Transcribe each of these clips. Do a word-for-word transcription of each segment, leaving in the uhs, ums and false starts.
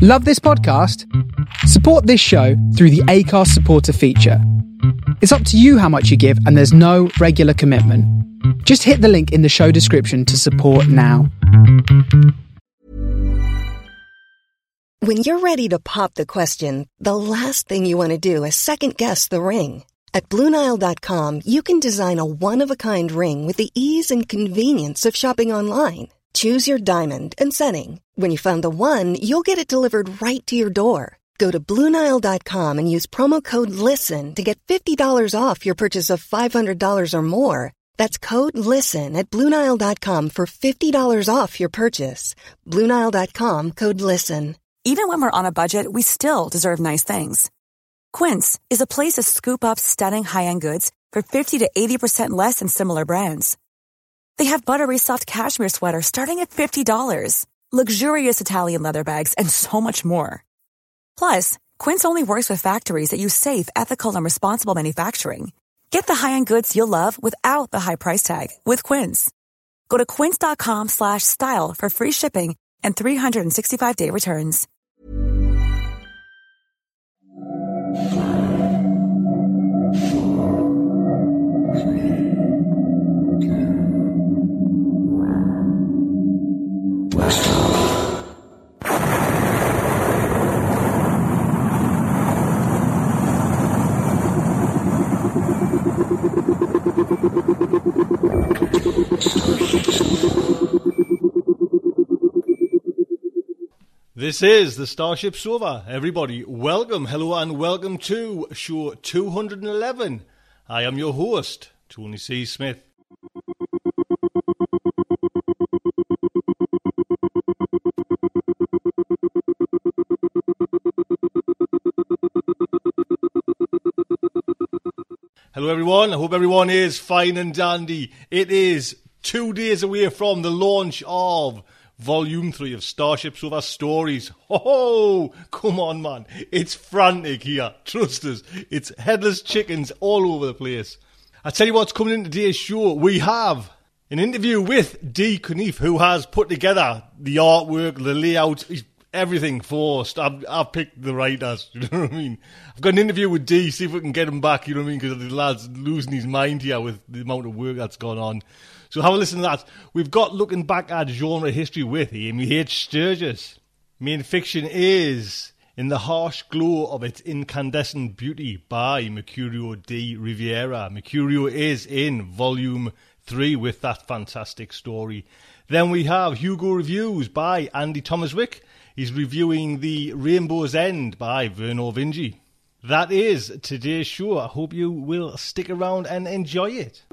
Love this podcast? Support this show through the Acast supporter feature. It's up to you how much you give, and there's no regular commitment. Just hit the link in the show description to support now. When you're ready to pop the question, the last thing you want to do is second-guess the ring. At Blue Nile dot com, you can design a one-of-a-kind ring with the ease and convenience of shopping online. Choose your diamond and setting. When you find the one, you'll get it delivered right to your door. Go to Blue Nile dot com and use promo code LISTEN to get fifty dollars off your purchase of five hundred dollars or more. That's code LISTEN at Blue Nile dot com for fifty dollars off your purchase. Blue Nile dot com, code LISTEN. Even when we're on a budget, we still deserve nice things. Quince is a place to scoop up stunning high-end goods for fifty to eighty percent less than similar brands. They have buttery soft cashmere sweaters starting at fifty dollars, luxurious Italian leather bags, and so much more. Plus, Quince only works with factories that use safe, ethical, and responsible manufacturing. Get the high-end goods you'll love without the high price tag with Quince. Go to quince dot com slash style for free shipping and three sixty-five day returns. This is the Starship Sofa. Everybody, welcome, hello and welcome to show two hundred eleven. I am your host, Tony C. Smith. Hello everyone, I hope everyone is fine and dandy. It is two days away from the launch of Volume three of Starship Sofa Stories. Ho ho! Come on, man. It's frantic here. Trust us. It's headless chickens all over the place. I tell you what's coming in today's show. We have an interview with Dee Cunniffe, who has put together the artwork, the layout, everything for us. I've, I've picked the writers, you know what I mean? I've got an interview with Dee, see if we can get him back, you know what I mean? Because the lad's losing his mind here with the amount of work that's gone on. So have a listen to that. We've got looking back at genre history with Amy H. Sturgis. Main fiction is In the Harsh Glow of Its Incandescent Beauty by Mercurio de Riviera. Mercurio is in Volume three with that fantastic story. Then we have Hugo Reviews by Andy Thomaswick. He's reviewing The Rainbow's End by Vernor Vinge. That is today's show. I hope you will stick around and enjoy it.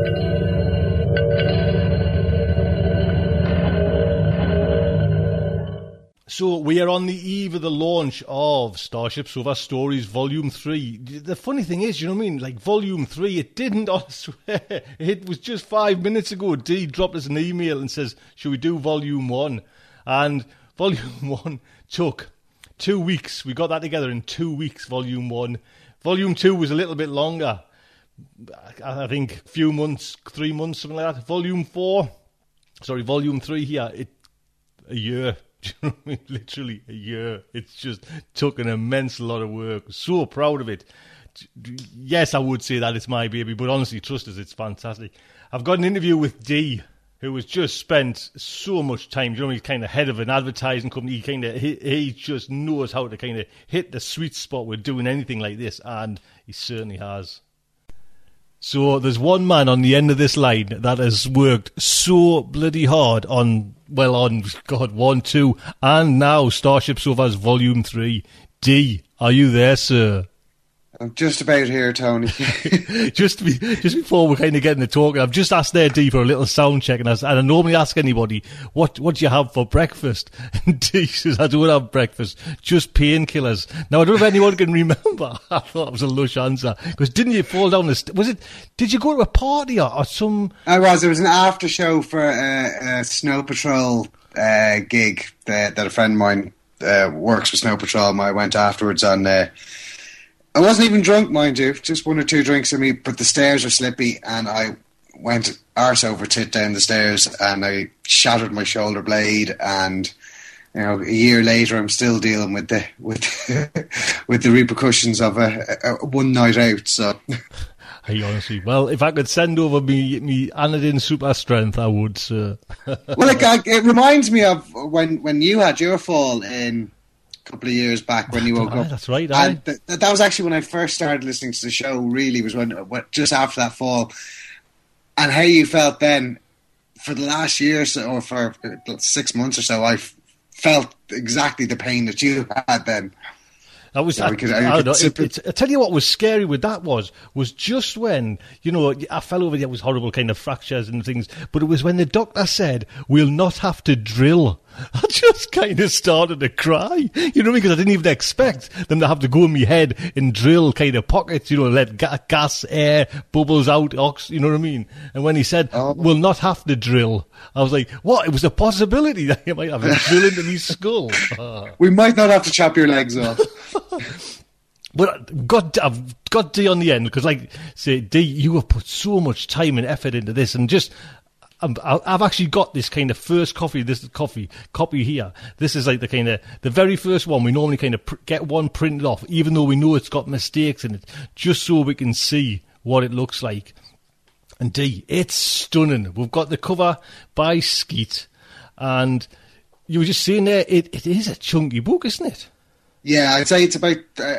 So we are on the eve of the launch of Starship Sofa Stories Volume three. The funny thing is, you know what I mean, like Volume three, it didn't, I swear, it was just five minutes ago, Dee dropped us an email and says, should we do Volume one? And Volume one took two weeks. We got that together in two weeks, Volume one. Volume two was a little bit longer. I think a few months, three months, something like that. Volume four, sorry, Volume three here, it a year. Do you know what I mean? Literally a year. It's just took an immense lot of work. So proud of it. Yes, I would say that it's my baby, but honestly, trust us, it's fantastic. I've got an interview with Dee, who has just spent so much time. You know, he's kind of head of an advertising company. He kind of he, he just knows how to kind of hit the sweet spot with doing anything like this, and he certainly has. So there's one man on the end of this line that has worked so bloody hard on, well, on, God, one, two, and now Starship Sofa's Volume three. Dee, are you there, sir? I'm just about here, Tony. just be, just before we're kind of getting to talking, I've just asked there, Dee, for a little sound check, and I, and I normally ask anybody, what what do you have for breakfast? And Dee says, I don't have breakfast, just painkillers. Now, I don't know if anyone can remember. I thought that was a lush answer. Because didn't you fall down the st- Was it, did you go to a party or, or some... I was. It was an after show for a, a Snow Patrol uh, gig that, that a friend of mine uh, works for Snow Patrol, and I went afterwards on... Uh, I wasn't even drunk, mind you, just one or two drinks in me, but the stairs were slippy and I went arse over tit down the stairs and I shattered my shoulder blade and you know, a year later, I'm still dealing with the with with the repercussions of a, a one night out. So, hey, honestly, well, if I could send over me me Anadin super strength, I would, sir. Well, it, it reminds me of when when you had your fall in a couple of years back when you woke aye, up. That's right. Aye. And th- that was actually when I first started listening to the show. Really, was when, when just after that fall, and how you felt then. For the last year or so, or for six months or so, I felt exactly the pain that you had then. That was, yeah, I, because I, I, I, don't know, it, it, I tell you what was scary with that was, was just when, you know, I fell over, there was horrible kind of fractures and things, but it was when the doctor said, we'll not have to drill. I just kind of started to cry, you know what I mean? Because I didn't even expect them to have to go in my head and drill kind of pockets, you know, let ga- gas, air, bubbles out, ox, you know what I mean? And when he said, oh. we'll not have to drill, I was like, what? It was a possibility that you might have a drill into my skull. Oh. We might not have to chop your legs off. But God, I've got D on the end because, like, say, D, you have put so much time and effort into this, and just I'm, I've actually got this kind of first coffee. This coffee copy here. This is like the kind of the very first one. We normally kind of pr- get one printed off, even though we know it's got mistakes in it, just so we can see what it looks like. And D, it's stunning. We've got the cover by Skeet, and you were just saying there, it, it is a chunky book, isn't it? Yeah, I'd say it's about uh,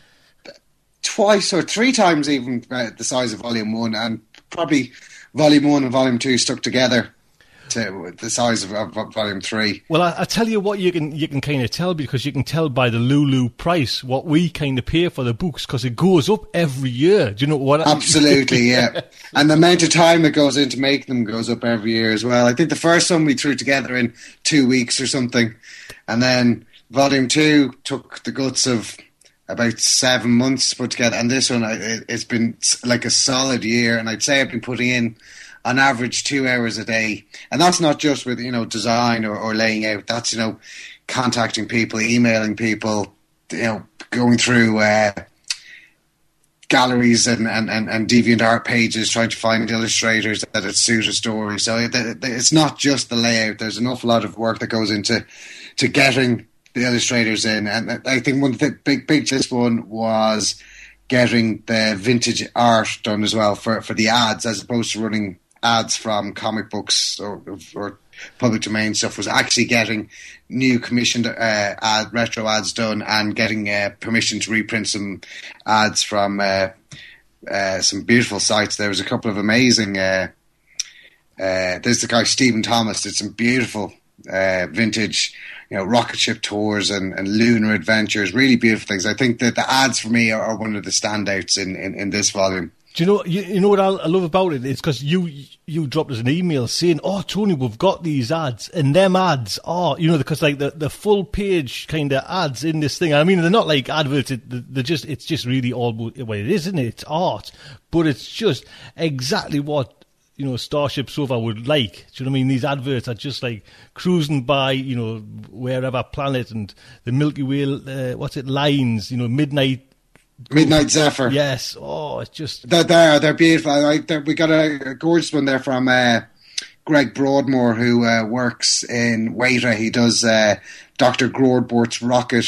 twice or three times even uh, the size of Volume One, and probably Volume One and Volume Two stuck together to the size of, of Volume Three. Well, I, I tell you what, you can you can kind of tell because you can tell by the Lulu price what we kind of pay for the books because it goes up every year. Do you know what? Absolutely, yeah. And the amount of time that goes into making them goes up every year as well. I think the first one we threw together in two weeks or something, and then Volume Two took the guts of about seven months to put together, and this one it, it's been like a solid year. And I'd say I've been putting in on average two hours a day, and that's not just with you know design or, or laying out. That's you know contacting people, emailing people, you know going through uh, galleries and, and, and, and DeviantArt pages, trying to find illustrators that it suit a story. So it, it, it's not just the layout. There's an awful lot of work that goes into to getting the illustrators in, and I think one of the big, big just one was getting the vintage art done as well for, for the ads, as opposed to running ads from comic books or, or public domain stuff. Was actually getting new commissioned uh, ad retro ads done and getting uh, permission to reprint some ads from uh, uh, some beautiful sites. There was a couple of amazing. Uh, uh, there's the guy Stephen Thomas did some beautiful uh, vintage. You know, rocket ship tours and, and lunar adventures, really beautiful things. I think that the ads for me are, are one of the standouts in, in, in this volume. Do you know you, you know what I, I love about it? It's because you you dropped us an email saying, "Oh, Tony, we've got these ads, and them ads are you know because like the, the full page kind of ads in this thing. I mean, they're not like adverts. They're just it's just really all well, it is, isn't it? It's art, but it's just exactly what." You know, Starship Sofa would like. Do you know what I mean? These adverts are just like cruising by, you know, wherever planet and the Milky Way, uh, what's it, lines, you know, midnight. Midnight Zephyr. Yes. Oh, it's just. They're there. They're beautiful. I, they're, we got a, a gorgeous one there from uh, Greg Broadmoor, who uh, works in Waiter. He does uh, Doctor Broadmoor's rocket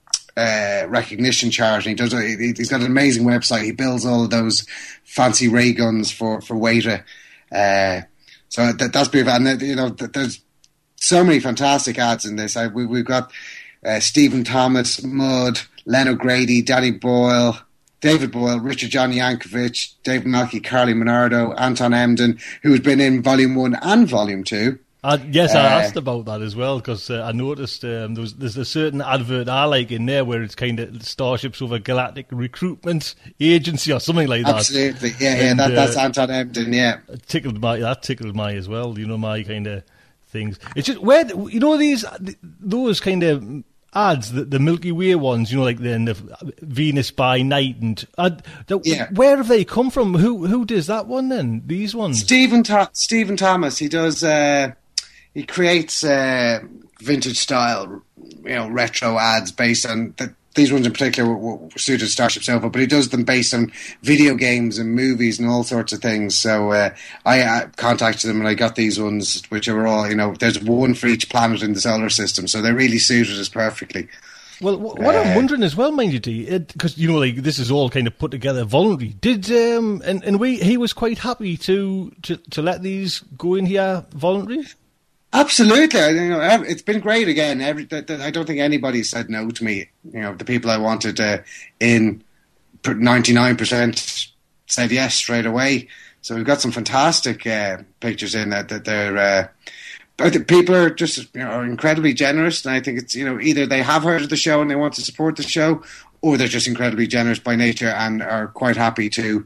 uh, recognition charity. He does. A, he's got an amazing website. He builds all of those fancy ray guns for, for Waiter. Uh, so that, that's beautiful, and you know, there's so many fantastic ads in this. I, we, we've got uh, Stephen Thomas, Mudd, Len O'Grady, Danny Boyle, David Boyle, Richard John Yankovic, David Malky, Carly Monardo, Anton Emden, who has been in Volume One and Volume Two. Uh, yes, I uh, asked about that as well because uh, I noticed um, there was, there's a certain advert I like in there where it's kind of Starships over Galactic Recruitment Agency or something like that. Absolutely, yeah, yeah, and, that, uh, that's Anton Emden, yeah. Tickled my that tickled my as well. You know my kind of things. It's just where you know these those kind of ads, the, the Milky Way ones. You know, like the, the Venus by Night and uh, the, yeah. Where have they come from? Who who does that one then? These ones. Stephen Th- Stephen Thomas. He does. Uh, He creates uh, vintage style, you know, retro ads based on the, these ones in particular were, were suited Starship Sofa, but he does them based on video games and movies and all sorts of things. So uh, I uh, contacted him and I got these ones, which are all, you know, there's one for each planet in the solar system, so they really suited us perfectly. Well, what uh, I'm wondering as well, mind you, D, because you know, like this is all kind of put together voluntary. Did um, and and we he was quite happy to, to, to let these go in here voluntary. Absolutely, I, you know, it's been great. Again, every, I don't think anybody said no to me. You know, the people I wanted uh, in, ninety-nine percent said yes straight away. So we've got some fantastic uh, pictures in that that they're. Uh, I think people are just, you know, are incredibly generous, and I think it's, you know, either they have heard of the show and they want to support the show, or they're just incredibly generous by nature and are quite happy to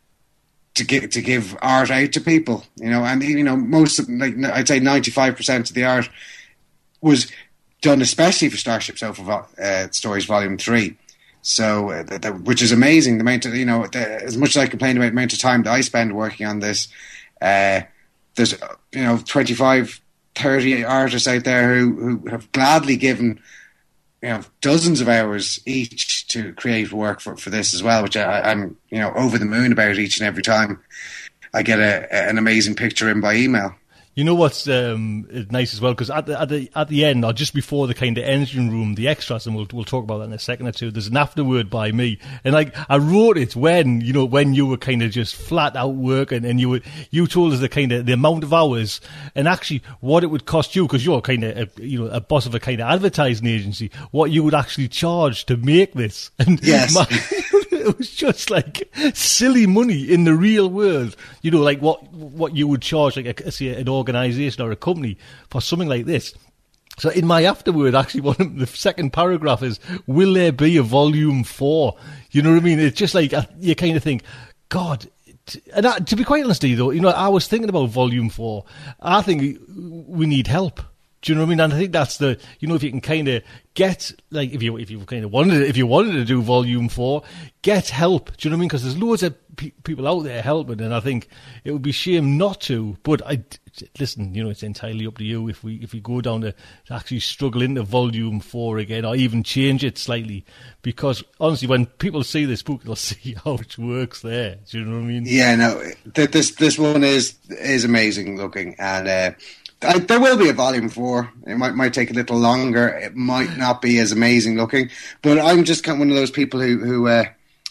to give to give art out to people, you know. And you know, most of, like I'd say ninety-five percent of the art was done especially for Starship Sofa uh, Stories Volume Three. So, uh, the, the, which is amazing. The amount of, you know, the, as much as I complain about the amount of time that I spend working on this, uh, there's, you know, twenty-five, thirty artists out there who, who have gladly given, you know, dozens of hours each to create work for, for this as well, which I, I'm, you know, over the moon about each and every time I get a, an amazing picture in by email. You know what's um, nice as well, because at the, at the at the end, or just before the kind of engine room, the extras, and we'll we'll talk about that in a second or two. There's an afterword by me, and like I wrote it when you know when you were kind of just flat out working, and you were you told us the kind of the amount of hours, and actually what it would cost you, because you're kind of a, you know a boss of a kind of advertising agency, what you would actually charge to make this. And yes. My, it was just like silly money in the real world, you know, like what what you would charge, like a, say, an organisation or a company for something like this. So in my afterword, actually, one of the second paragraph is, "Will there be a volume four?" You know what I mean? It's just like you kind of think, God. And I, to be quite honest, though, you know, I was thinking about volume four. I think we need help. Do you know what I mean? And I think that's the, you know, if you can kind of get, like, if you if you kind of wanted, if you wanted to do volume four, get help. Do you know what I mean? Because there's loads of pe- people out there helping, and I think it would be shame not to. But I listen, you know, it's entirely up to you if we if we go down to, to actually struggle into volume four again, or even change it slightly. Because honestly, when people see this book, they'll see how it works there. Do you know what I mean? Yeah, no, th- this this one is is amazing looking, and. Uh, I, there will be a volume four. It might might take a little longer. It might not be as amazing looking, but I'm just kind of one of those people who who uh,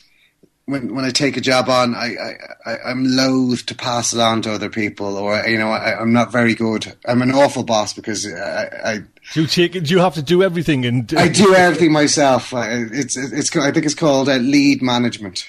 when when I take a job on, I, I, I I'm loath to pass it on to other people, or you know, I, I'm not very good. I'm an awful boss because I. I do you take? Do you have to do everything? And I do everything myself. It's it's. I think it's called uh, lead management.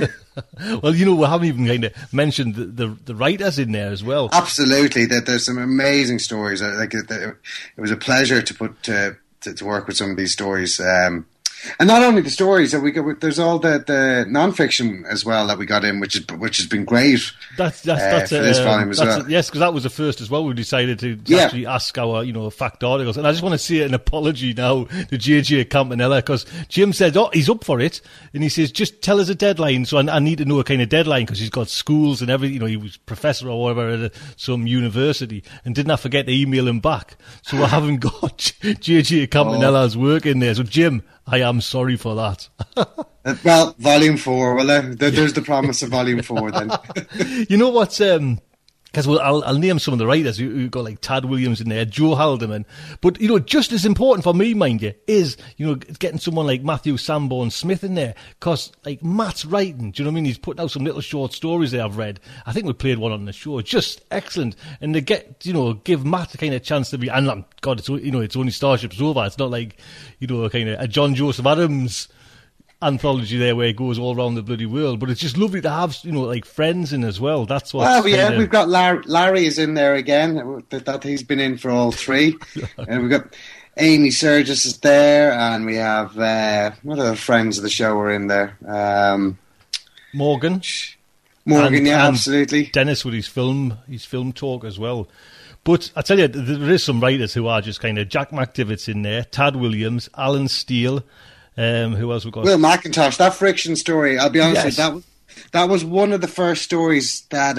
Well, you know, we haven't even kind of mentioned the, the the writers in there as well. Absolutely, that there's some amazing stories. Like it, it was a pleasure to put to, to, to work with some of these stories, um, and not only the stories. We got, there's all the, the non-fiction as well that we got in, which is which has been great. That's that's, uh, that's for a, this volume as that's well. A, yes, because that was the first as well. We decided to, to yeah. actually ask our you know fact articles, and I just want to say an apology now to J J Campanella, because Jim said, "Oh, he's up for it," and he says, "Just tell us a deadline." So I, I need to know a kind of deadline, because he's got schools and everything. You know, he was professor or whatever at a, some university, and didn't I forget to email him back? So I haven't got J J Campanella's oh. work in there. So Jim, I am sorry for that. uh, well, volume four. Well, uh, there, there's the promise of volume four then. You know what's... Um, Because well, I'll, I'll name some of the writers who, who got like Tad Williams in there, Joe Haldeman. But, you know, just as important for me, mind you, is, you know, getting someone like Matthew Sanborn Smith in there. Because, like, Matt's writing, do you know what I mean? He's putting out some little short stories that I've read. I think we played one on the show. Just excellent. And to get, you know, give Matt a kind of chance to be, and um, God, it's, you know, it's only Starship Sofa. It's not like, you know, a kind of a John Joseph Adams anthology there where it goes all around the bloody world, but it's just lovely to have, you know, like friends in as well. That's what. Well, yeah, kinda... we've got Larry, Larry is in there again. That, that he's been in for all three, and we've got Amy Surgis is there, and we have uh, what other friends of the show are in there? Um, Morgan, Morgan, and, yeah, and absolutely. Dennis with his film, his film talk as well. But I tell you, there is some writers who are just kind of Jack McDivitt's in there, Tad Williams, Alan Steele. Um, who else we got? Will McIntosh. That friction story. I'll be honest yes. with you, that was that was one of the first stories that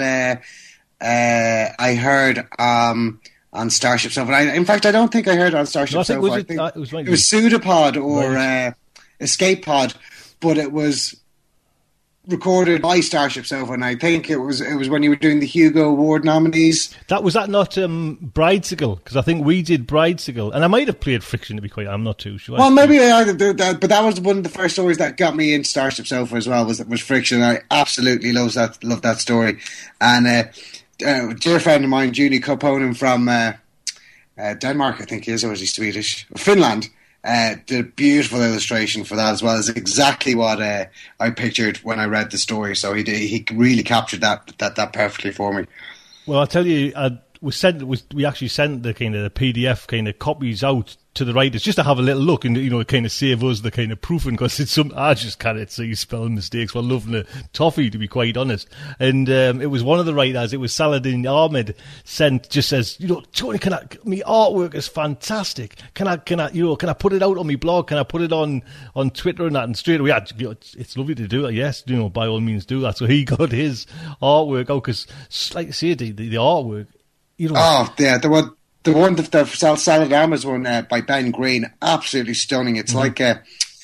uh, uh, I heard um, on Starship Sofa. I, in fact, I don't think I heard it on Starship no, I Sofa. was I it, think uh, it was, it was Pseudopod or right. uh, escape pod, but it was recorded by Starship Sofa, and I think it was it was when you were doing the Hugo Award nominees. That was that not um, Bridesicle? Because I think we did Bridesicle, and I might have played Friction, to be quite. I'm not too sure. Well, maybe I did that, but that was one of the first stories that got me into Starship Sofa as well. Was was Friction? I absolutely love that love that story, and uh, uh, a dear friend of mine, Julie Koponen from uh, uh, Denmark, I think he is, or is he Swedish? Finland. Uh, did a beautiful illustration for that as well. Is exactly what uh, I pictured when I read the story. So he did, he really captured that that that perfectly for me. Well, I'll tell you, uh, we sent we, we actually sent the kind of the P D F kind of copies out to the writers just to have a little look and, you know, kind of save us the kind of proofing, because it's some I just can't see spelling mistakes while loving the toffee, to be quite honest. And um, it was one of the writers, it was Saladin Ahmed, sent, just says, you know, Tony, can I, my artwork is fantastic. Can I, can I, you know, can I put it out on my blog? Can I put it on, on Twitter and that? And straight away, yeah, you know, it's, it's lovely to do that. Yes, you know, by all means do that. So he got his artwork out, because, like I say, the, the, the artwork, you know. Oh, yeah, the one. The one, the, the Salad Amers one uh, by Ben Green, absolutely stunning. It's mm-hmm. like a,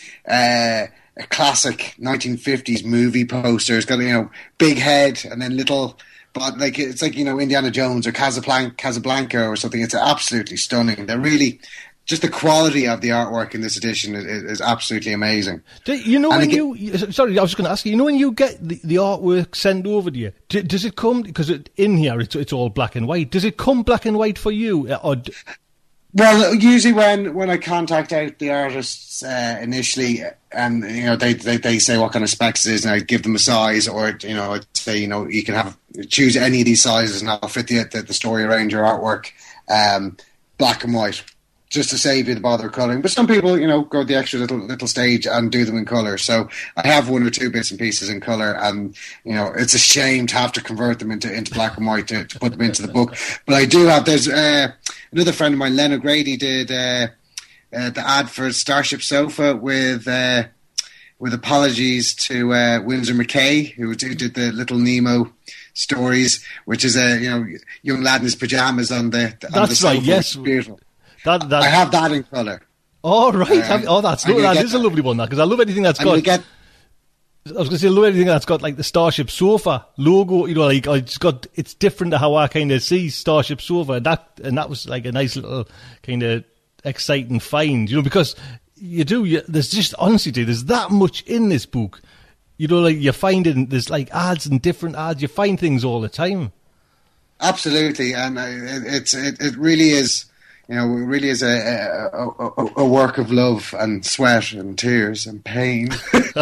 uh, a classic nineteen fifties movie poster. It's got, you know, big head and then little, but like it's like, you know, Indiana Jones or Casablanca, Casablanca or something. It's absolutely stunning. They're really, just the quality of the artwork in this edition is, is absolutely amazing. Do you know and when again, you, sorry, I was just going to ask you, you know when you get the, the artwork sent over to you, do, does it come, because it, in here it's, it's all black and white, does it come black and white for you? Or d- well, usually when, when I contact out the artists uh, initially, and you know they, they they say what kind of specs it is, and I give them a size, or you know I'd say, you know, you can have choose any of these sizes and I'll fit the the, the story around your artwork, um, black and white, just to save you the bother of colouring. But some people, you know, go the extra little little stage and do them in colour. So I have one or two bits and pieces in colour, and, you know, it's a shame to have to convert them into, into black and white to, to put them into the book. But I do have, there's uh, another friend of mine, Len O'Grady, did uh, uh, the ad for Starship Sofa with uh, with apologies to uh, Windsor McKay, who did the Little Nemo stories, which is a, you know, young lad in his pyjamas on the, on That's the sofa. right, yes. Beautiful. That, that, I have that in colour. Oh, right. Um, oh, that's no, that is that. a lovely one, that, because I love anything that's I'm got... Get, I was going to say, I love anything that's got, like, the Starship Sofa logo, you know, like, I just got... It's different to how I kind of see Starship Sofa, and that, and that was, like, a nice little kind of exciting find, you know, because you do... You, there's just, honestly, there's that much in this book. You know, like, you're finding... There's, like, ads and different ads. You find things all the time. Absolutely, and it, it's it, it really is... You know, it really is a, a, a, a work of love and sweat and tears and pain. uh,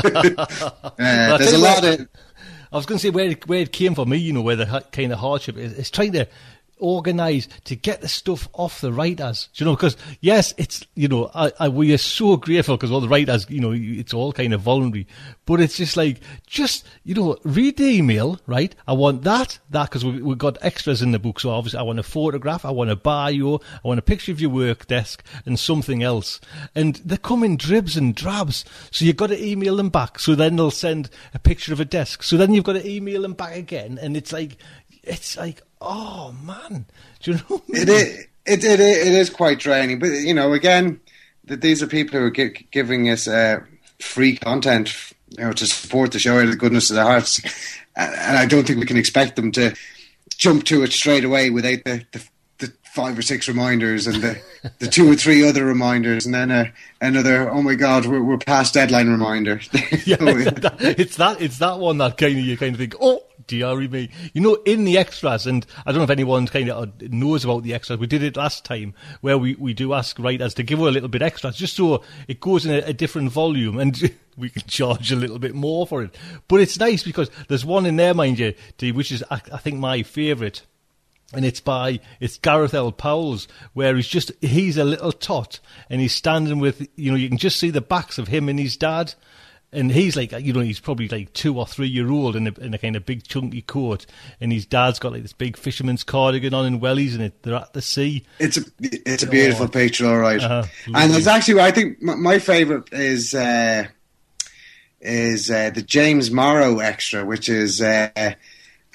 well, there's a lot where, of... I was going to say where it, where it came for me, you know, where the kind of hardship is. It's trying to organise to get the stuff off the writers. You know, because, yes, it's, you know, I, I, we are so grateful because all the writers, you know, it's all kind of voluntary. But it's just like, just, you know, read the email, right? I want that, that, because we, we've got extras in the book. So obviously I want a photograph, I want a bio, I want a picture of your work desk and something else. And they come in dribs and drabs. So you've got to email them back. So then they'll send a picture of a desk. So then you've got to email them back again. And it's like, it's like, oh man, do you know what I mean? It is, it, it, it is quite draining. But, you know, again, that these are people who are gi- giving us uh, free content, you know, to support the show out of the goodness of their hearts. And I don't think we can expect them to jump to it straight away without the, the, the five or six reminders and the, the two or three other reminders, and then a, another, oh my God, we're, we're past deadline reminder. Yeah, it's that it's that one that kind of you kind of think, oh, dearie me. You know, in the extras, and I don't know if anyone kind of knows about the extras, we did it last time, where we, we do ask writers to give her a little bit extra, just so it goes in a, a different volume, and we can charge a little bit more for it. But it's nice because there's one in there, mind you, Dave, which is, I, I think, my favourite. And it's by, it's Gareth L. Powell's, where he's just, he's a little tot, and he's standing with, you know, you can just see the backs of him and his dad. And he's like, you know, he's probably like two or three year old in a, in a kind of big chunky coat. And his dad's got like this big fisherman's cardigan on in wellies, and it, they're at the sea. It's a, it's a beautiful oh. picture, all right. Uh-huh. And there's actually, I think my, my favourite is, uh, is uh, the James Morrow extra, which is, uh,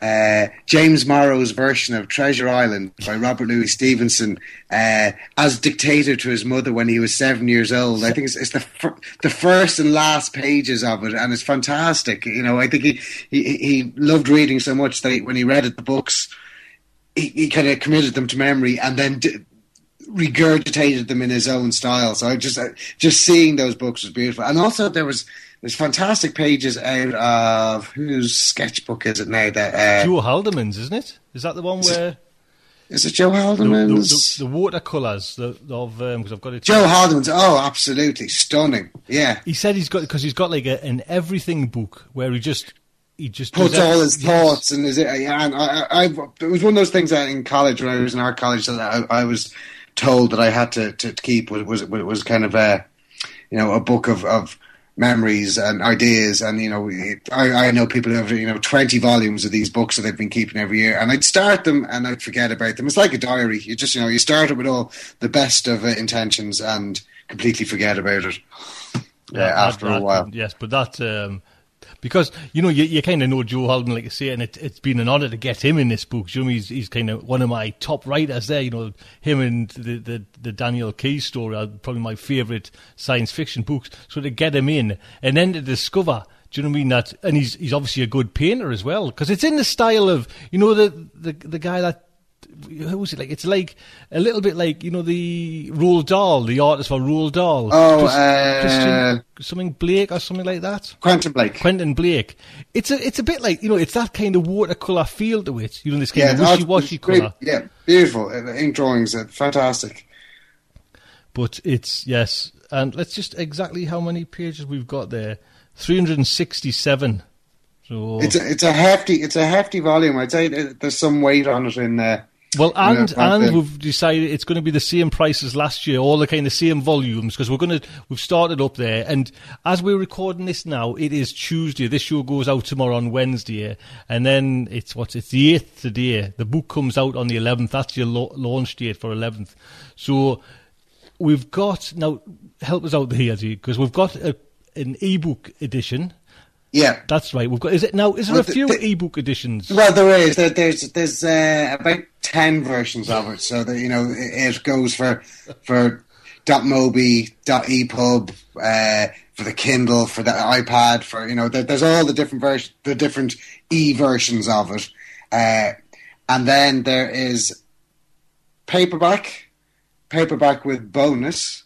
uh, James Morrow's version of Treasure Island by Robert Louis Stevenson uh, as dictated to his mother when he was seven years old. I think it's, it's the fir- the first and last pages of it, and it's fantastic. You know, I think he he, he loved reading so much that he, when he read it, the books, he, he kind of committed them to memory and then d- regurgitated them in his own style. So I just uh, just seeing those books was beautiful, and also there was. There's fantastic pages out of whose sketchbook is it now? That uh, Joe Haldeman's, isn't it? Is that the one where? Is it Joe The, Haldeman's? the, the, the watercolours the, of because um, I've got it. Joe Haldeman's. Oh, absolutely stunning. Yeah. He said he's got because he's got like a, an everything book where he just he just puts does all every- his thoughts and is it? Yeah, and I, I, I, it was one of those things that in college when I was in art college that I, I was told that I had to, to keep was was was kind of a you know a book of of. memories and ideas, and you know, I, I know people who have you know twenty volumes of these books that they've been keeping every year, and I'd start them and I'd forget about them. It's like a diary. You just you know you start it with all the best of uh, intentions and completely forget about it. Yeah, uh, after that, a while. Yes, but that um, because you know you, you kind of know Joe Haldeman, like I say, and it, it's been an honour to get him in this book. You know, he's he's kind of one of my top writers there. You know, him and the the, the Daniel Keyes story are probably my favourite science fiction books. So to get him in and then to discover, do you know what I mean? That and he's he's obviously a good painter as well because it's in the style of you know the the the guy that. Who was it like? It's like a little bit like you know the Roald Dahl, the artist for Roald Dahl. Oh, Chris, uh, Christian, something Blake or something like that. Quentin Blake. Quentin Blake. It's a it's a bit like you know it's that kind of watercolor feel to it. You know this kind Yeah, of no, wishy washy it's great. colour. Yeah, beautiful uh, ink drawings, uh, fantastic. But it's yes, and let's just exactly how many pages we've got there. Three hundred and sixty-seven. So It's a, it's a hefty it's a hefty volume. I'd say there's some weight on it in there. Well, and You know, and the- we've decided it's going to be the same price as last year, all the kind of same volumes, because we're going to we've started up there. And as we're recording this now, it is Tuesday. This show goes out tomorrow on Wednesday, and then it's what's it's the eighth today. The book comes out on the eleventh. That's your lo- launch date for eleventh. So we've got now help us out here, because we've got a, an ebook edition. Yeah. That's right. We've got. Is it now? Is there Well, a few the- the- ebook editions? Well, there is. There, there's there's uh, about ten versions of it. So that you know, it, it goes for for .mobi, .epub, uh, for the Kindle, for the iPad, for you know, there, there's all the different versions, the different e versions of it, uh, and then there is paperback, paperback with bonus,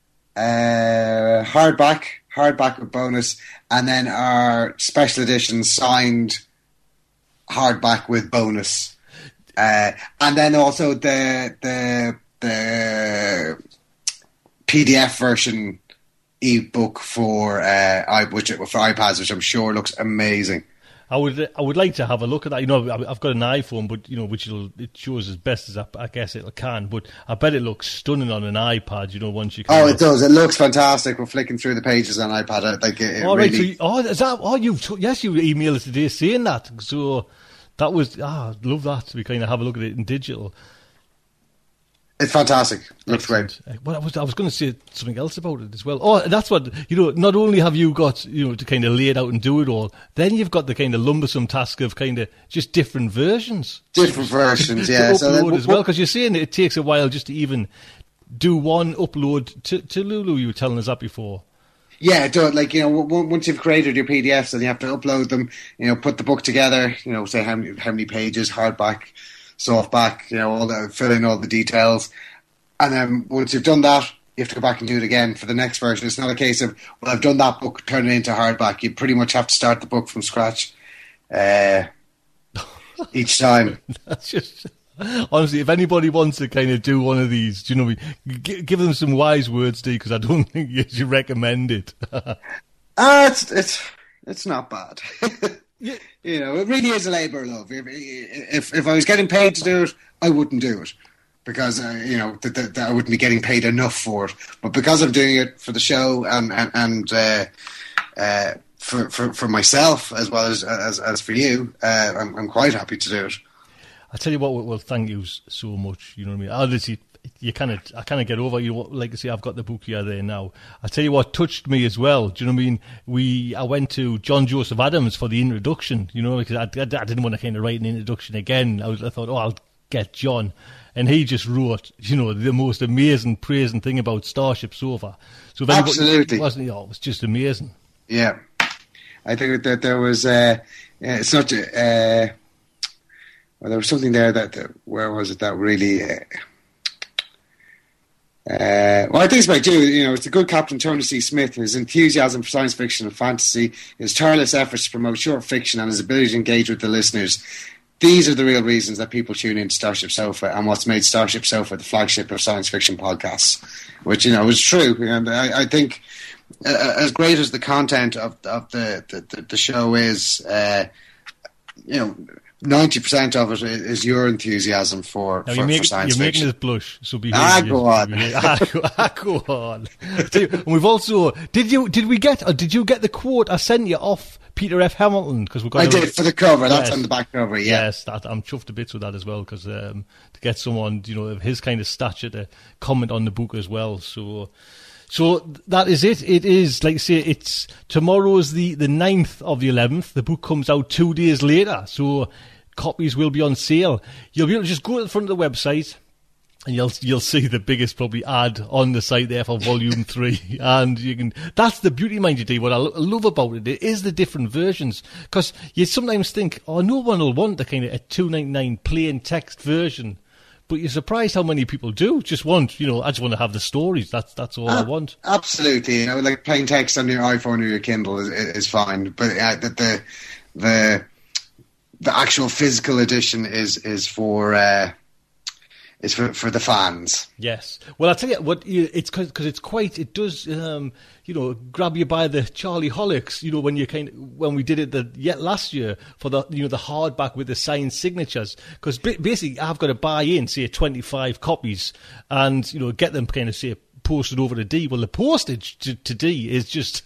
uh, hardback, hardback with bonus, and then our special edition signed hardback with bonus, uh, and then also the the the P D F version ebook for uh, i which for iPads, which I'm sure looks amazing. I would I would like to have a look at that. You know, I- I've got an iPhone, but you know, which it'll, it shows as best as I, I guess it can. But I bet it looks stunning on an iPad. You know, once you can. Oh, it does. It looks fantastic. We're flicking through the pages on iPad. I- Like it, it All right. really. So, you, oh, is that? Oh, you yes, you emailed us today saying that. So that was ah, I'd love that. We kind of have a look at it in digital. It's fantastic. Looks great. Uh, Well, I was I was going to say something else about it as well. Oh, that's what you know. Not only have you got you know to kind of lay it out and do it all, then you've got the kind of lumbersome task of kind of just different versions. Different versions, to yeah. upload So then, as well, because you're saying it takes a while just to even do one upload to, to Lulu. You were telling us that before. Yeah, do it. Like, you know, w- once you've created your P D Fs, then you have to upload them, you know, put the book together, you know, say how many, how many pages, hardback, softback, you know, all the, fill in all the details. And then once you've done that, you have to go back and do it again for the next version. It's not a case of, well, I've done that book, turn it into hardback. You pretty much have to start the book from scratch uh, each time. That's just honestly, if anybody wants to kind of do one of these, do you know, g- give them some wise words, Dee, because I don't think you should recommend it. Ah, it's it's it's not bad. Yeah. You know, it really is a labour of love. If, if if I was getting paid to do it, I wouldn't do it because uh, you know that th- th- I wouldn't be getting paid enough for it. But because I'm doing it for the show and and, and uh, uh, for, for for myself as well as as, as for you, uh, I'm I'm quite happy to do it. I tell you what, well, thank you so much. You know what I mean? Honestly, you kind of, I kind of get over. You know, like I say, I've got the book here there now. I tell you what touched me as well. Do you know what I mean? We, I went to John Joseph Adams for the introduction. You know, because I, I, I didn't want to kind of write an introduction again. I was, I thought, oh, I'll get John, and he just wrote, you know, the most amazing praising thing about Starship Sofa. So if absolutely, wasn't, oh, it was just amazing. Yeah, I think that there was, uh, it's not. Uh, well, there was something there that, uh, where was it that really? Uh, Uh, well, I think it's about you. You know, it's a good Captain Tony C. Smith, his enthusiasm for science fiction and fantasy, his tireless efforts to promote short fiction, and his ability to engage with the listeners. These are the real reasons that people tune into Starship Sofa, and what's made Starship Sofa the flagship of science fiction podcasts, which, you know, is true. And I, I think, uh, as great as the content of, of the, the, the show is, uh, you know, ninety percent of it is your enthusiasm for, for, make, for science you're fiction. You're making us blush, so be Ah, go on. ah, go, ah, go on. And we've also, did you, did we get, or did you get the quote I sent you off Peter F. Hamilton? Because we got I a, did, for the cover. That's yes, on the back cover, yeah. Yes, that, I'm chuffed to bits with that as well, because um, to get someone, you know, of his kind of stature to comment on the book as well. So, So that is it. It is, like I say, it's tomorrow's the, the ninth of the eleventh. The book comes out two days later. So copies will be on sale. You'll be able to just go to the front of the website and you'll you'll see the biggest probably ad on the site there for volume three. And you can, that's the beauty, mind you, Dave. What I lo- love about it, it is the different versions. Because you sometimes think, oh, no one will want the kind of a two ninety-nine plain text version. But you're surprised how many people do. Just want, you know, I just want to have the stories. That's that's all uh, I want. Absolutely, you know, like plain text on your iPhone or your Kindle is is fine. But uh, the, the the the actual physical edition is is for uh, is for for the fans. Yes. Well, I'll tell you what. It's because it's quite. It does. Um, you know, grab you by the Charlie Holics. You know, when you kind of, when we did it the yet last year for the, you know, the hardback with the signed signatures. Because basically, I've got to buy in, say, twenty-five copies, and you know, get them kind of say posted over to D. Well, the postage to, to D is just.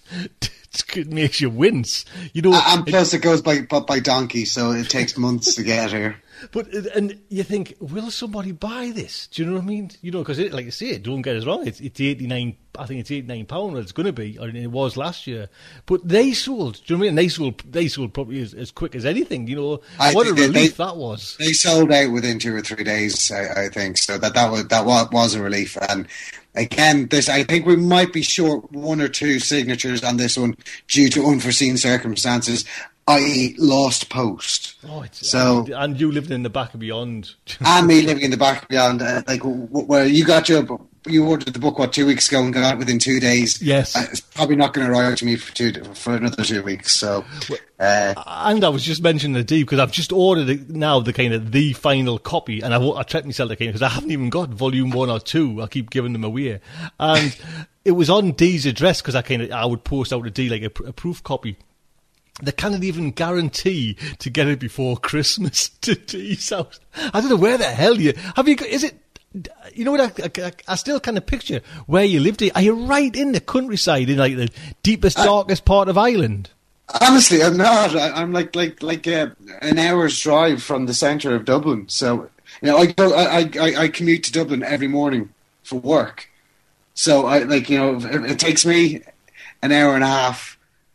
It makes you wince, you know. And plus, it goes by by donkey, so it takes months to get here. But and you think, will somebody buy this? Do you know what I mean? You know, because like I say, don't get us wrong. It's it's eighty nine. I think it's eighty nine pound. It's going to be, or it was last year. But they sold. Do you know what I mean? They sold. They sold probably as, as quick as anything. You know, I what a they, relief they, that was. They sold out within two or three days. I, I think so. That that was that was, was a relief. And again, this I think we might be short one or two signatures on this one due to unforeseen circumstances, that is, lost post. Oh, it's, so and, and you living in the back of Beyond, and me living in the back of Beyond. Uh, like where you got your you ordered the book what two weeks ago and got it within two days. Yes, uh, it's probably not going to arrive to me for two for another two weeks. So, uh, and I was just mentioning the D because I've just ordered it now, the kind of the final copy, and I, I tried myself again because I haven't even got volume one or two. I keep giving them away, and it was on D's address because I kind of I would post out to D like a, a proof copy. They can't even guarantee to get it before Christmas to D's house. I don't know where the hell you have you. Is it? You know what? I, I, I still kind of picture where you lived. Are you right in the countryside, in like the deepest, darkest I, part of Ireland? Honestly, I'm not. I, I'm like like like uh, an hour's drive from the centre of Dublin. So you know, I go. I, I I commute to Dublin every morning for work. So I like you know, it, it takes me an hour and a half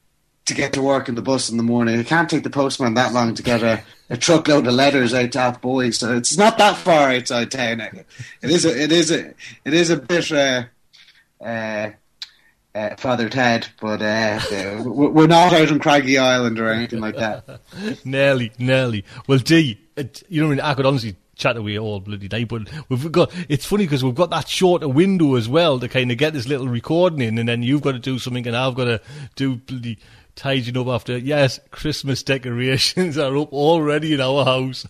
to get to work in the bus in the morning. It can't take the postman that long to get a, a truckload of letters out to half boys. So it's not that far outside town. It is a, it is a, it is a bit, uh, uh, uh, Father Ted, but uh, we're not out on Craggy Island or anything like that. Nearly, nearly. Well, D, it, you know, I, mean, I could honestly chat away all bloody day, but we've got, it's funny because we've got that shorter window as well to kind of get this little recording in, and then you've got to do something and I've got to do bloody tidying up after. Yes, Christmas decorations are up already in our house.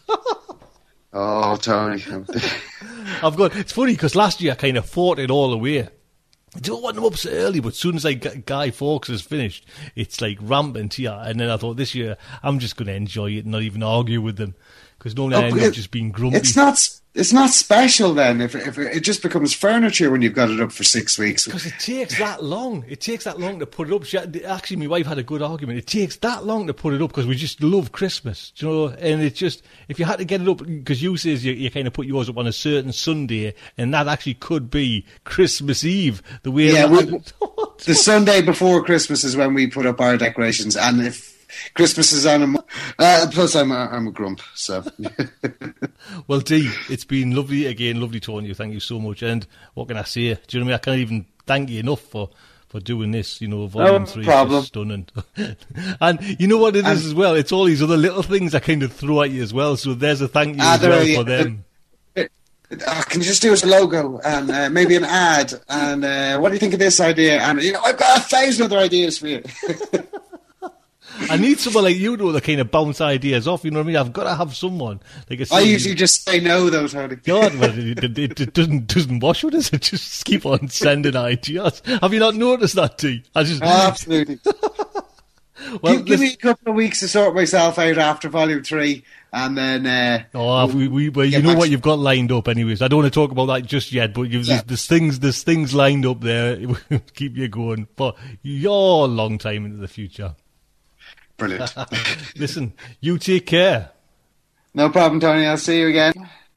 Oh, Tony. I've got, it's funny because last year I kind of fought it all away. I don't want them up so early, but as soon as I get Guy Fawkes is finished, it's like rampant here. And then I thought this year I'm just going to enjoy it and not even argue with them. Because normally I end it, up just being grumpy. It's not. It's not special then. If if it just becomes furniture when you've got it up for six weeks. Because it takes that long. It takes that long to put it up. She had, actually, my wife had a good argument. It takes that long to put it up because we just love Christmas, do you know. And it's just, if you had to get it up, because you says you, you kind of put yours up on a certain Sunday, and that actually could be Christmas Eve. The way yeah, that, we, the Sunday before Christmas is when we put up our decorations, and if Christmas is on a uh, plus I'm a, I'm a grump, so. Well, Dee, it's been lovely again, lovely talking to you. Thank you so much. And what can I say? Do you know what I mean? I can't even thank you enough for, for doing this. You know, volume no three problem. is stunning. And you know what it is and, as well? It's all these other little things I kind of throw at you as well. So there's a thank you uh, as well for them. Uh, I can just do as a logo and uh, maybe an ad. And uh, what do you think of this idea? And you know, I've got a thousand other ideas for you. I need someone like you, though, that kind of bounce ideas off. You know what I mean? I've got to have someone. Like a I usually just say no, though, Tony. God, well, it, it, it doesn't doesn't wash with us. It just keep on sending ideas. Have you not noticed that, T? I just oh, absolutely. Well, give, give me a couple of weeks to sort myself out after volume three, and then. Uh, oh, we, we, well, you know what you've got lined up, anyways. I don't want to talk about that just yet, but you've, yeah. there's, there's things, there's things lined up there. It will keep you going for your long time into the future. Brilliant. Listen, you take care. No problem, Tony. I'll see you again.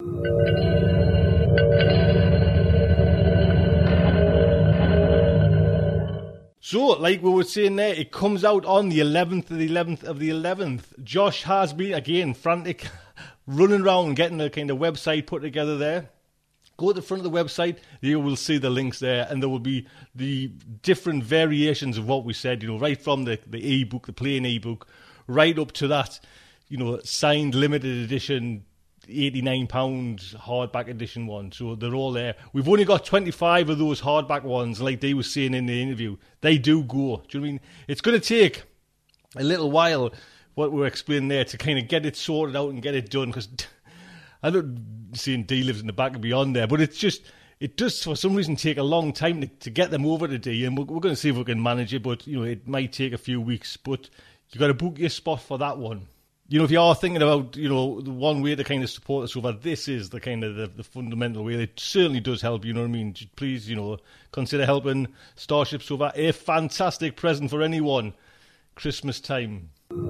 So, like we were saying there, it comes out on the eleventh of the eleventh of the eleventh. Josh has been, again, frantic, running around getting a kind of website put together there. Go to the front of the website, you will see the links there, and there will be the different variations of what we said, you know, right from the, the e-book, the plain e-book, right up to that, you know, signed limited edition, eighty-nine pound hardback edition one. So they're all there. We've only got twenty-five of those hardback ones, like they were saying in the interview. They do go. Do you know what I mean? It's going to take a little while, what we're explaining there, to kind of get it sorted out and get it done, because I don't seeing D lives in the back and beyond there, but it's just, it does for some reason take a long time to, to get them over to D, and we're, we're going to see if we can manage it, but you know, it might take a few weeks, but you got to book your spot for that one. You know, if you are thinking about, you know, the one way to kind of support us over, this is the kind of the, the fundamental way. It certainly does help, you know what I mean? Please, you know, consider helping Starship Sofa. A fantastic present for anyone. Christmas time.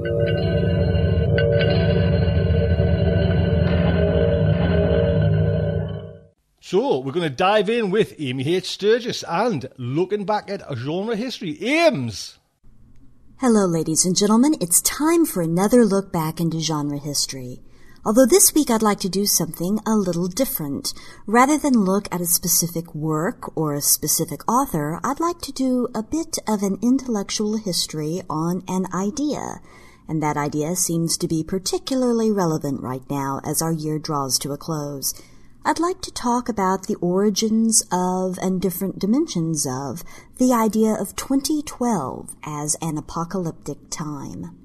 So, we're going to dive in with Amy H. Sturgis and looking back at genre history. Ames! Hello, ladies and gentlemen. It's time for another look back into genre history. Although this week I'd like to do something a little different. Rather than look at a specific work or a specific author, I'd like to do a bit of an intellectual history on an idea. And that idea seems to be particularly relevant right now as our year draws to a close. I'd like to talk about the origins of and different dimensions of the idea of twenty twelve as an apocalyptic time.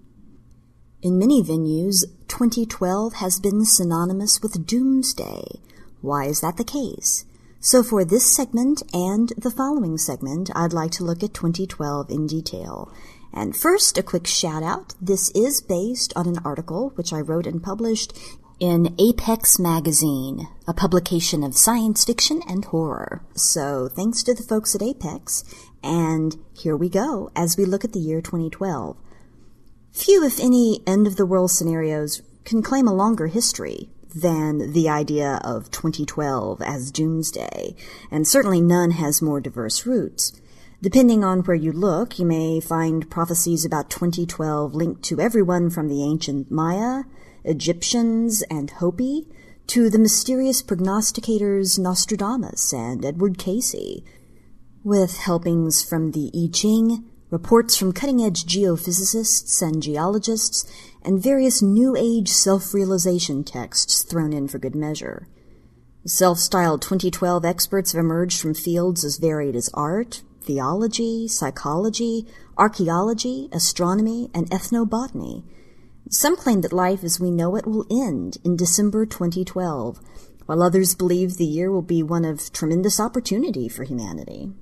In many venues, twenty twelve has been synonymous with doomsday. Why is that the case? So for this segment and the following segment, I'd like to look at twenty twelve in detail. And first, a quick shout out. This is based on an article which I wrote and published in Apex Magazine, a publication of science fiction and horror. So thanks to the folks at Apex, and here we go as we look at the year twenty twelve. Few, if any, end-of-the-world scenarios can claim a longer history than the idea of twenty twelve as doomsday, and certainly none has more diverse roots. Depending on where you look, you may find prophecies about twenty twelve linked to everyone from the ancient Maya, Egyptians, and Hopi, to the mysterious prognosticators Nostradamus and Edward Casey, with helpings from the I Ching, reports from cutting-edge geophysicists and geologists, and various New Age self-realization texts thrown in for good measure. Self-styled twenty twelve experts have emerged from fields as varied as art, theology, psychology, archaeology, astronomy, and ethnobotany. Some claim that life as we know it will end in December twenty twelve, while others believe the year will be one of tremendous opportunity for humanity.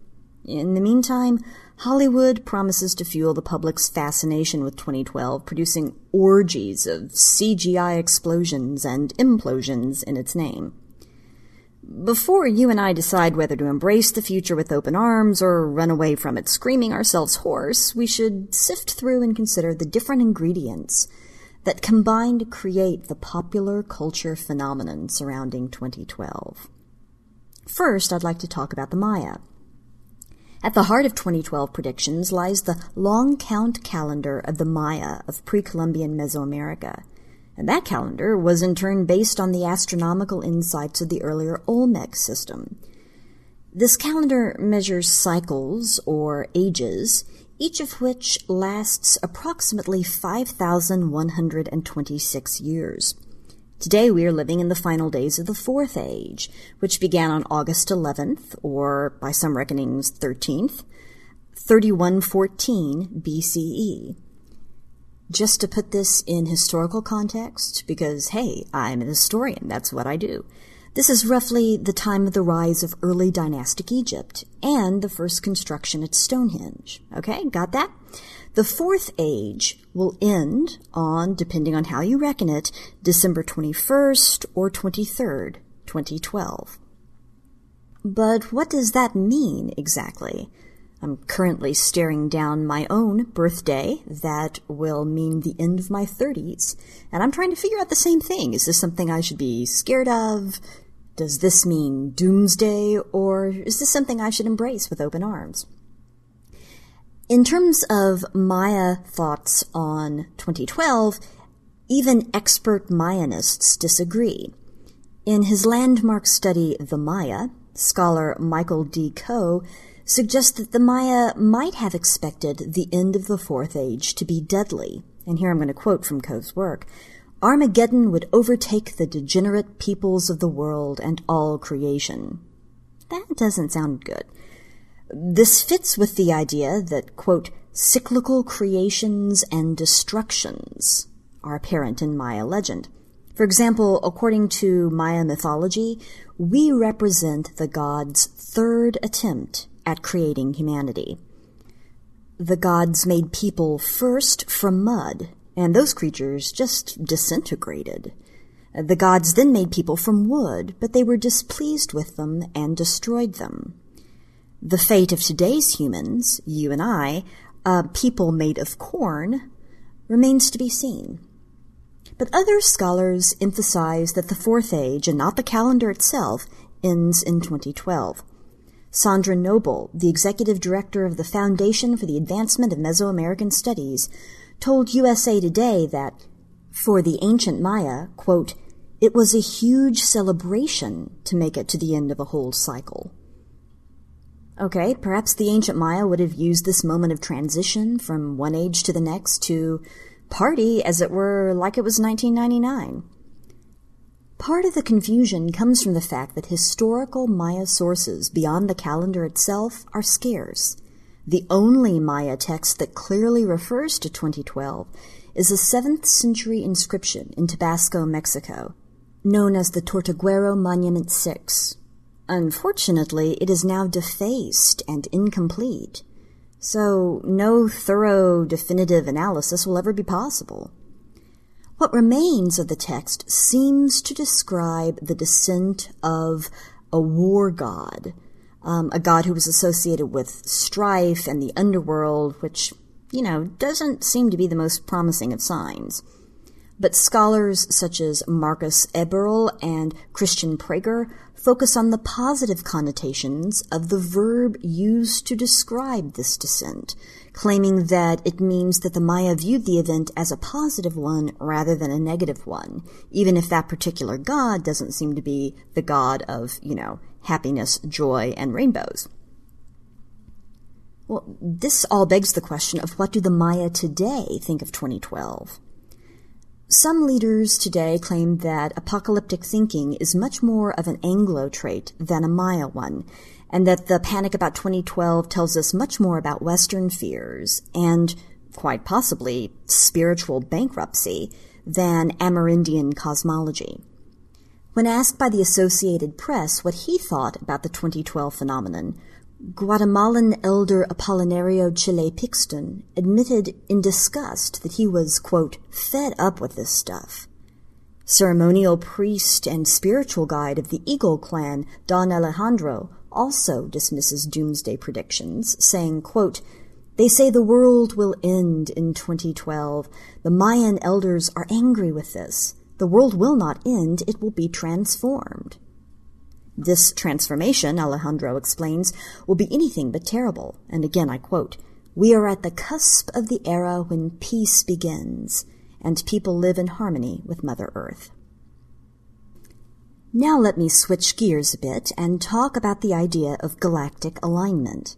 In the meantime, Hollywood promises to fuel the public's fascination with twenty twelve, producing orgies of C G I explosions and implosions in its name. Before you and I decide whether to embrace the future with open arms or run away from it screaming ourselves hoarse, we should sift through and consider the different ingredients that combine to create the popular culture phenomenon surrounding twenty twelve. First, I'd like to talk about the Maya. At the heart of twenty twelve predictions lies the long count calendar of the Maya of pre-Columbian Mesoamerica. And that calendar was in turn based on the astronomical insights of the earlier Olmec system. This calendar measures cycles, or ages, each of which lasts approximately five thousand one hundred twenty-six years. Today we are living in the final days of the Fourth Age, which began on August eleventh, or by some reckonings thirteenth, thirty-one fourteen B C E. Just to put this in historical context, because, hey, I'm an historian, that's what I do. This is roughly the time of the rise of early dynastic Egypt and the first construction at Stonehenge. Okay, got that? The Fourth Age will end on, depending on how you reckon it, December twenty-first or twenty-third, twenty twelve. But what does that mean exactly? I'm currently staring down my own birthday. That will mean the end of my thirties. And I'm trying to figure out the same thing. Is this something I should be scared of? Does this mean doomsday? Or is this something I should embrace with open arms? In terms of Maya thoughts on twenty twelve, even expert Mayanists disagree. In his landmark study, The Maya, scholar Michael D. Coe suggests that the Maya might have expected the end of the Fourth Age to be deadly. And here I'm going to quote from Coe's work. Armageddon would overtake the degenerate peoples of the world and all creation. That doesn't sound good. This fits with the idea that, quote, cyclical creations and destructions are apparent in Maya legend. For example, according to Maya mythology, we represent the gods' third attempt at creating humanity. The gods made people first from mud, and those creatures just disintegrated. The gods then made people from wood, but they were displeased with them and destroyed them. The fate of today's humans, you and I, uh, people made of corn, remains to be seen. But other scholars emphasize that the Fourth Age, and not the calendar itself, ends in twenty twelve. Sandra Noble, the executive director of the Foundation for the Advancement of Mesoamerican Studies, told U S A Today that, for the ancient Maya, quote, it was a huge celebration to make it to the end of a whole cycle. Okay, perhaps the ancient Maya would have used this moment of transition from one age to the next to party, as it were, like it was nineteen ninety-nine. Part of the confusion comes from the fact that historical Maya sources beyond the calendar itself are scarce. The only Maya text that clearly refers to twenty twelve is a seventh century inscription in Tabasco, Mexico, known as the Tortuguero Monument six. Unfortunately, it is now defaced and incomplete, so no thorough, definitive analysis will ever be possible. What remains of the text seems to describe the descent of a war god, um, a god who was associated with strife and the underworld, which, you know, doesn't seem to be the most promising of signs. But scholars such as Marcus Eberl and Christian Prager focus on the positive connotations of the verb used to describe this descent, claiming that it means that the Maya viewed the event as a positive one rather than a negative one, even if that particular god doesn't seem to be the god of, you know, happiness, joy, and rainbows. Well, this all begs the question of what do the Maya today think of twenty twelve? Some leaders today claim that apocalyptic thinking is much more of an Anglo trait than a Maya one, and that the panic about twenty twelve tells us much more about Western fears and, quite possibly, spiritual bankruptcy than Amerindian cosmology. When asked by the Associated Press what he thought about the twenty twelve phenomenon, Guatemalan elder Apolinario Chile Pixton admitted in disgust that he was, quote, fed up with this stuff. Ceremonial priest and spiritual guide of the Eagle clan, Don Alejandro, also dismisses doomsday predictions, saying, quote, they say the world will end in twenty twelve. The Mayan elders are angry with this. The world will not end, it will be transformed. This transformation, Alejandro explains, will be anything but terrible. And again I quote, we are at the cusp of the era when peace begins, and people live in harmony with Mother Earth. Now let me switch gears a bit and talk about the idea of galactic alignment.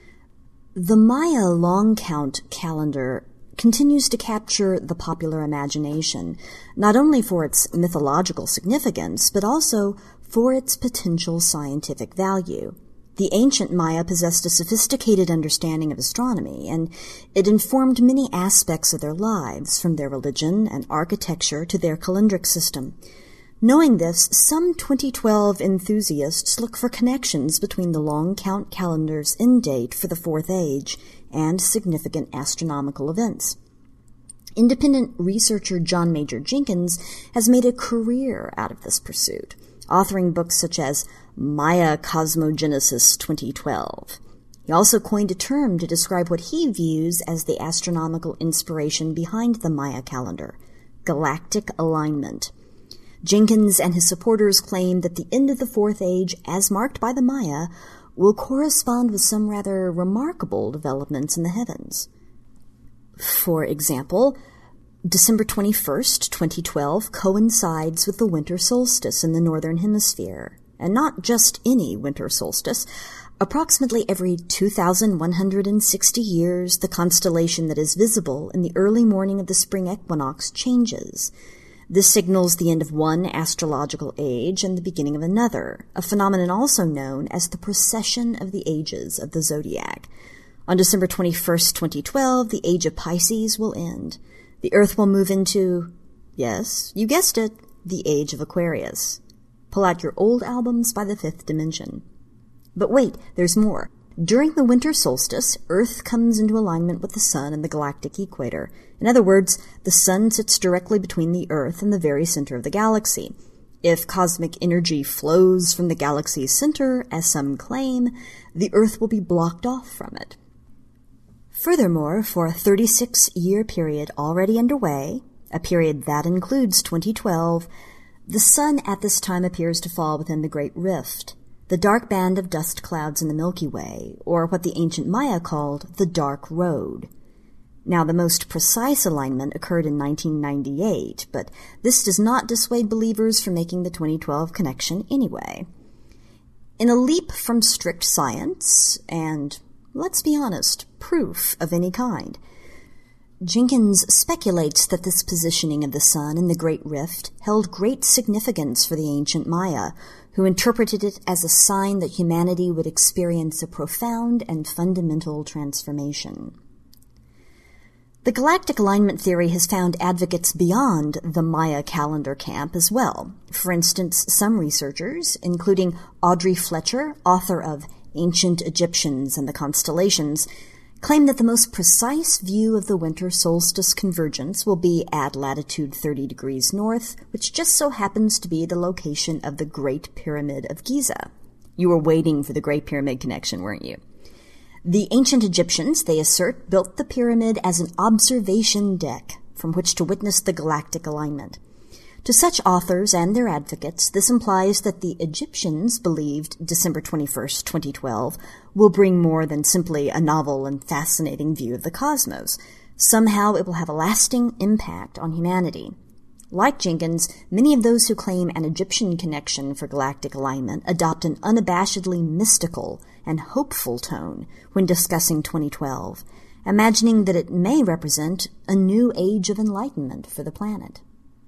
The Maya long count calendar continues to capture the popular imagination, not only for its mythological significance, but also for its potential scientific value. The ancient Maya possessed a sophisticated understanding of astronomy, and it informed many aspects of their lives, from their religion and architecture to their calendric system. Knowing this, some twenty twelve enthusiasts look for connections between the long count calendar's end date for the Fourth Age and significant astronomical events. Independent researcher John Major Jenkins has made a career out of this pursuit, authoring books such as Maya Cosmogenesis twenty twelve. He also coined a term to describe what he views as the astronomical inspiration behind the Maya calendar, galactic alignment. Jenkins and his supporters claim that the end of the Fourth Age, as marked by the Maya, will correspond with some rather remarkable developments in the heavens. For example, December twenty-first, twenty twelve coincides with the winter solstice in the northern hemisphere, and not just any winter solstice. Approximately every two thousand one hundred sixty years, the constellation that is visible in the early morning of the spring equinox changes. This signals the end of one astrological age and the beginning of another, a phenomenon also known as the precession of the ages of the zodiac. On December twenty-first, twenty twelve, the age of Pisces will end. The Earth will move into, yes, you guessed it, the age of Aquarius. Pull out your old albums by the fifth dimension. But wait, there's more. During the winter solstice, Earth comes into alignment with the Sun and the galactic equator. In other words, the Sun sits directly between the Earth and the very center of the galaxy. If cosmic energy flows from the galaxy's center, as some claim, the Earth will be blocked off from it. Furthermore, for a thirty-six year period already underway, a period that includes twenty twelve, the Sun at this time appears to fall within the Great Rift, the dark band of dust clouds in the Milky Way, or what the ancient Maya called the Dark Road. Now, the most precise alignment occurred in nineteen ninety-eight, but this does not dissuade believers from making the twenty twelve connection anyway. In a leap from strict science, and, let's be honest, proof of any kind, Jenkins speculates that this positioning of the Sun in the Great Rift held great significance for the ancient Maya, who interpreted it as a sign that humanity would experience a profound and fundamental transformation. The galactic alignment theory has found advocates beyond the Maya calendar camp as well. For instance, some researchers, including Audrey Fletcher, author of Ancient Egyptians and the Constellations, claim that the most precise view of the winter solstice convergence will be at latitude thirty degrees north, which just so happens to be the location of the Great Pyramid of Giza. You were waiting for the Great Pyramid connection, weren't you? The ancient Egyptians, they assert, built the pyramid as an observation deck from which to witness the galactic alignment. To such authors and their advocates, this implies that the Egyptians believed December twenty-first, twenty twelve will bring more than simply a novel and fascinating view of the cosmos. Somehow it will have a lasting impact on humanity. Like Jenkins, many of those who claim an Egyptian connection for galactic alignment adopt an unabashedly mystical and hopeful tone when discussing twenty twelve, imagining that it may represent a new age of enlightenment for the planet.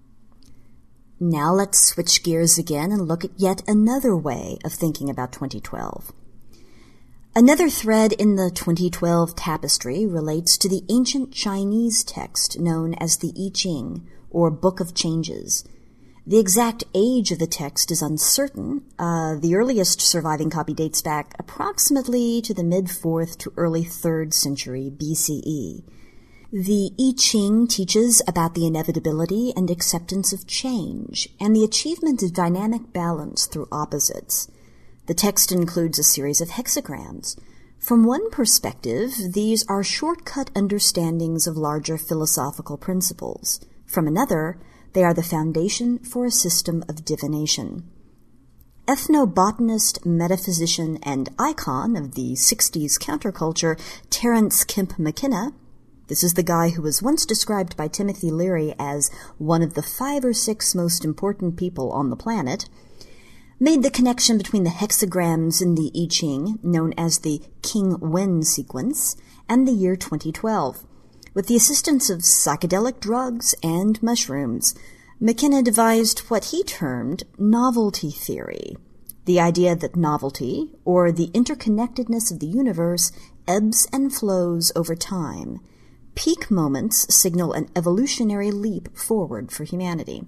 Now let's switch gears again and look at yet another way of thinking about twenty twelve. Another thread in the twenty twelve tapestry relates to the ancient Chinese text known as the I Ching, or Book of Changes. The exact age of the text is uncertain. Uh, the earliest surviving copy dates back approximately to the mid-fourth to early third century B C E. The I Ching teaches about the inevitability and acceptance of change, and the achievement of dynamic balance through opposites. The text includes a series of hexagrams. From one perspective, these are shortcut understandings of larger philosophical principles. From another, they are the foundation for a system of divination. Ethnobotanist, metaphysician, and icon of the sixties counterculture, Terence Kemp McKenna, this is the guy who was once described by Timothy Leary as one of the five or six most important people on the planet, made the connection between the hexagrams in the I Ching, known as the King Wen sequence, and the year twenty twelve. With the assistance of psychedelic drugs and mushrooms, McKenna devised what he termed novelty theory, the idea that novelty, or the interconnectedness of the universe, ebbs and flows over time. Peak moments signal an evolutionary leap forward for humanity.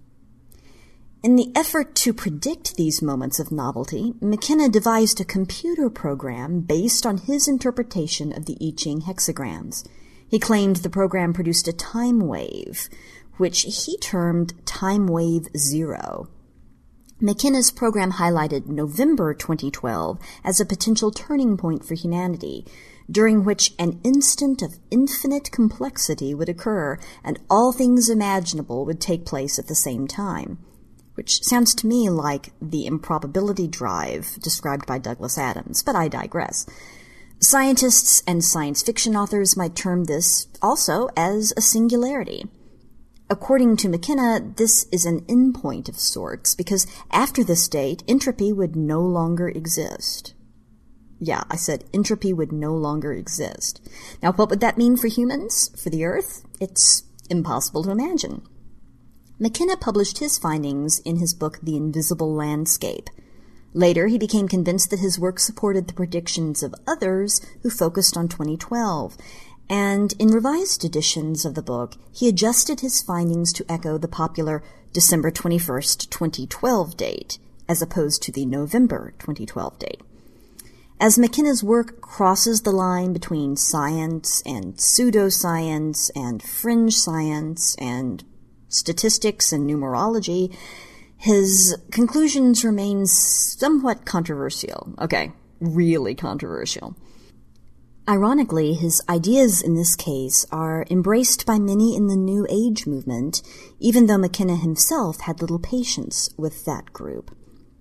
In the effort to predict these moments of novelty, McKenna devised a computer program based on his interpretation of the I Ching hexagrams. He claimed the program produced a time wave, which he termed time wave zero. McKenna's program highlighted November twenty twelve as a potential turning point for humanity, during which an instant of infinite complexity would occur and all things imaginable would take place at the same time, which sounds to me like the improbability drive described by Douglas Adams, but I digress. Scientists and science fiction authors might term this also as a singularity. According to McKenna, this is an endpoint of sorts, because after this date, entropy would no longer exist. Yeah, I said entropy would no longer exist. Now, what would that mean for humans, for the Earth? It's impossible to imagine. McKenna published his findings in his book The Invisible Landscape. Later, he became convinced that his work supported the predictions of others who focused on twenty twelve, and in revised editions of the book, he adjusted his findings to echo the popular December twenty-first, twenty twelve date, as opposed to the November twenty twelve date. As McKenna's work crosses the line between science and pseudoscience and fringe science and statistics and numerology, his conclusions remain somewhat controversial. Okay, really controversial. Ironically, his ideas in this case are embraced by many in the New Age movement, even though McKenna himself had little patience with that group.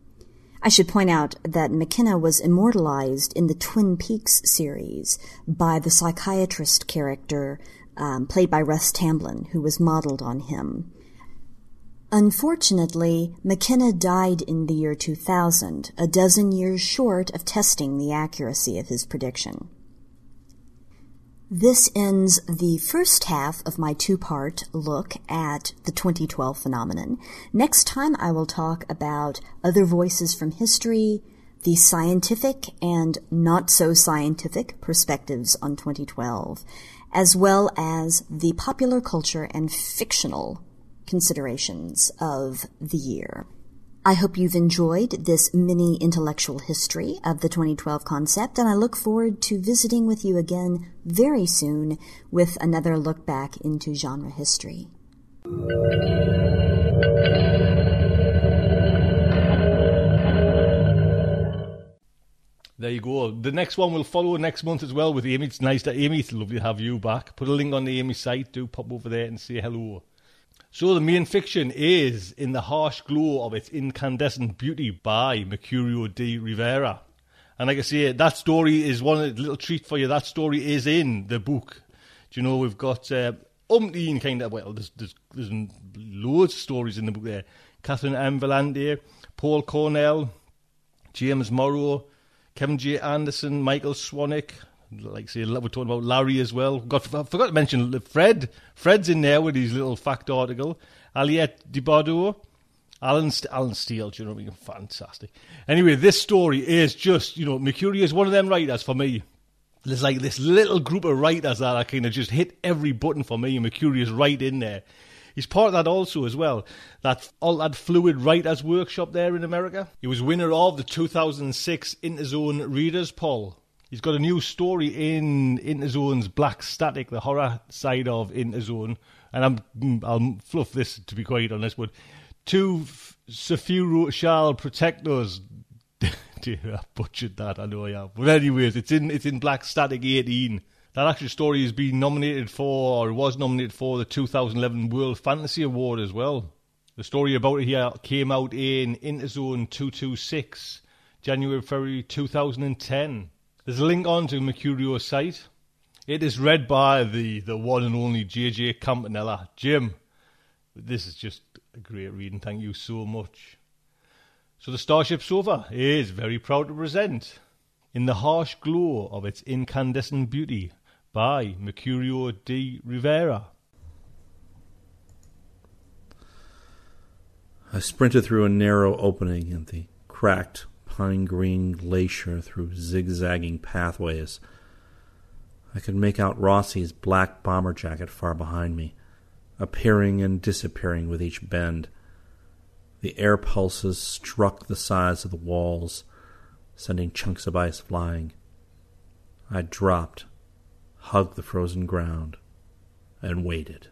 I should point out that McKenna was immortalized in the Twin Peaks series by the psychiatrist character um, played by Russ Tamblyn, who was modeled on him. Unfortunately, McKenna died in the year two thousand, a dozen years short of testing the accuracy of his prediction. This ends the first half of my two-part look at the twenty twelve phenomenon. Next time I will talk about other voices from history, the scientific and not-so-scientific perspectives on twenty twelve, as well as the popular culture and fictional considerations of the year. I hope you've enjoyed this mini intellectual history of the twenty twelve concept, and I look forward to visiting with you again very soon with another look back into genre history. There you go. The next one will follow next month as well with Amy. It's nice that Amy. It's lovely to have you back. Put a link on the Amy site. Do pop over there and say hello. So the main fiction is In the Harsh Glow of Its Incandescent Beauty by Mercurio de Rivera. And like I say, that story is one a little treat for you. That story is in the book. Do you know, we've got uh, umpteen kind of, well, there's, there's, there's loads of stories in the book there. Catherine M. Vellante, Paul Cornell, James Morrow, Kevin J. Anderson, Michael Swanwick. Like say, we're talking about Larry as well. Got I forgot to mention Fred. Fred's in there with his little fact article. Aliette de Bordeaux, Alan St- Alan Steele. Do you know what I mean? Fantastic. Anyway, this story is just, you know, Mercurio is one of them writers for me. There's like this little group of writers that are kind of just hit every button for me, and Mercurio is right in there. He's part of that also as well, that all that Fluid Writers Workshop there in America. He was winner of the two thousand six Interzone Readers Poll. He's got a new story in Interzone's Black Static, the horror side of Interzone. And I'm, I'll fluff this to be quite honest, but two Sephiroth shall protect us. Dear, I butchered that, I know I have. But anyways, it's in it's in Black Static eighteen. That actual story has been nominated for, or was nominated for, the two thousand eleven World Fantasy Award as well. The story about it here came out in Interzone two twenty-six, January, February two thousand ten. There's a link on to Mercurio's site. It is read by the, the one and only J J Campanella. Jim, this is just a great reading. Thank you so much. So the Starship Sofa is very proud to present In the Harsh Glow of Its Incandescent Beauty by Mercurio de Rivera. I sprinted through a narrow opening in the cracked pine-green glacier through zigzagging pathways. I could make out Rossi's black bomber jacket far behind me, appearing and disappearing with each bend. The air pulses struck the sides of the walls, sending chunks of ice flying. I dropped, hugged the frozen ground, and waited.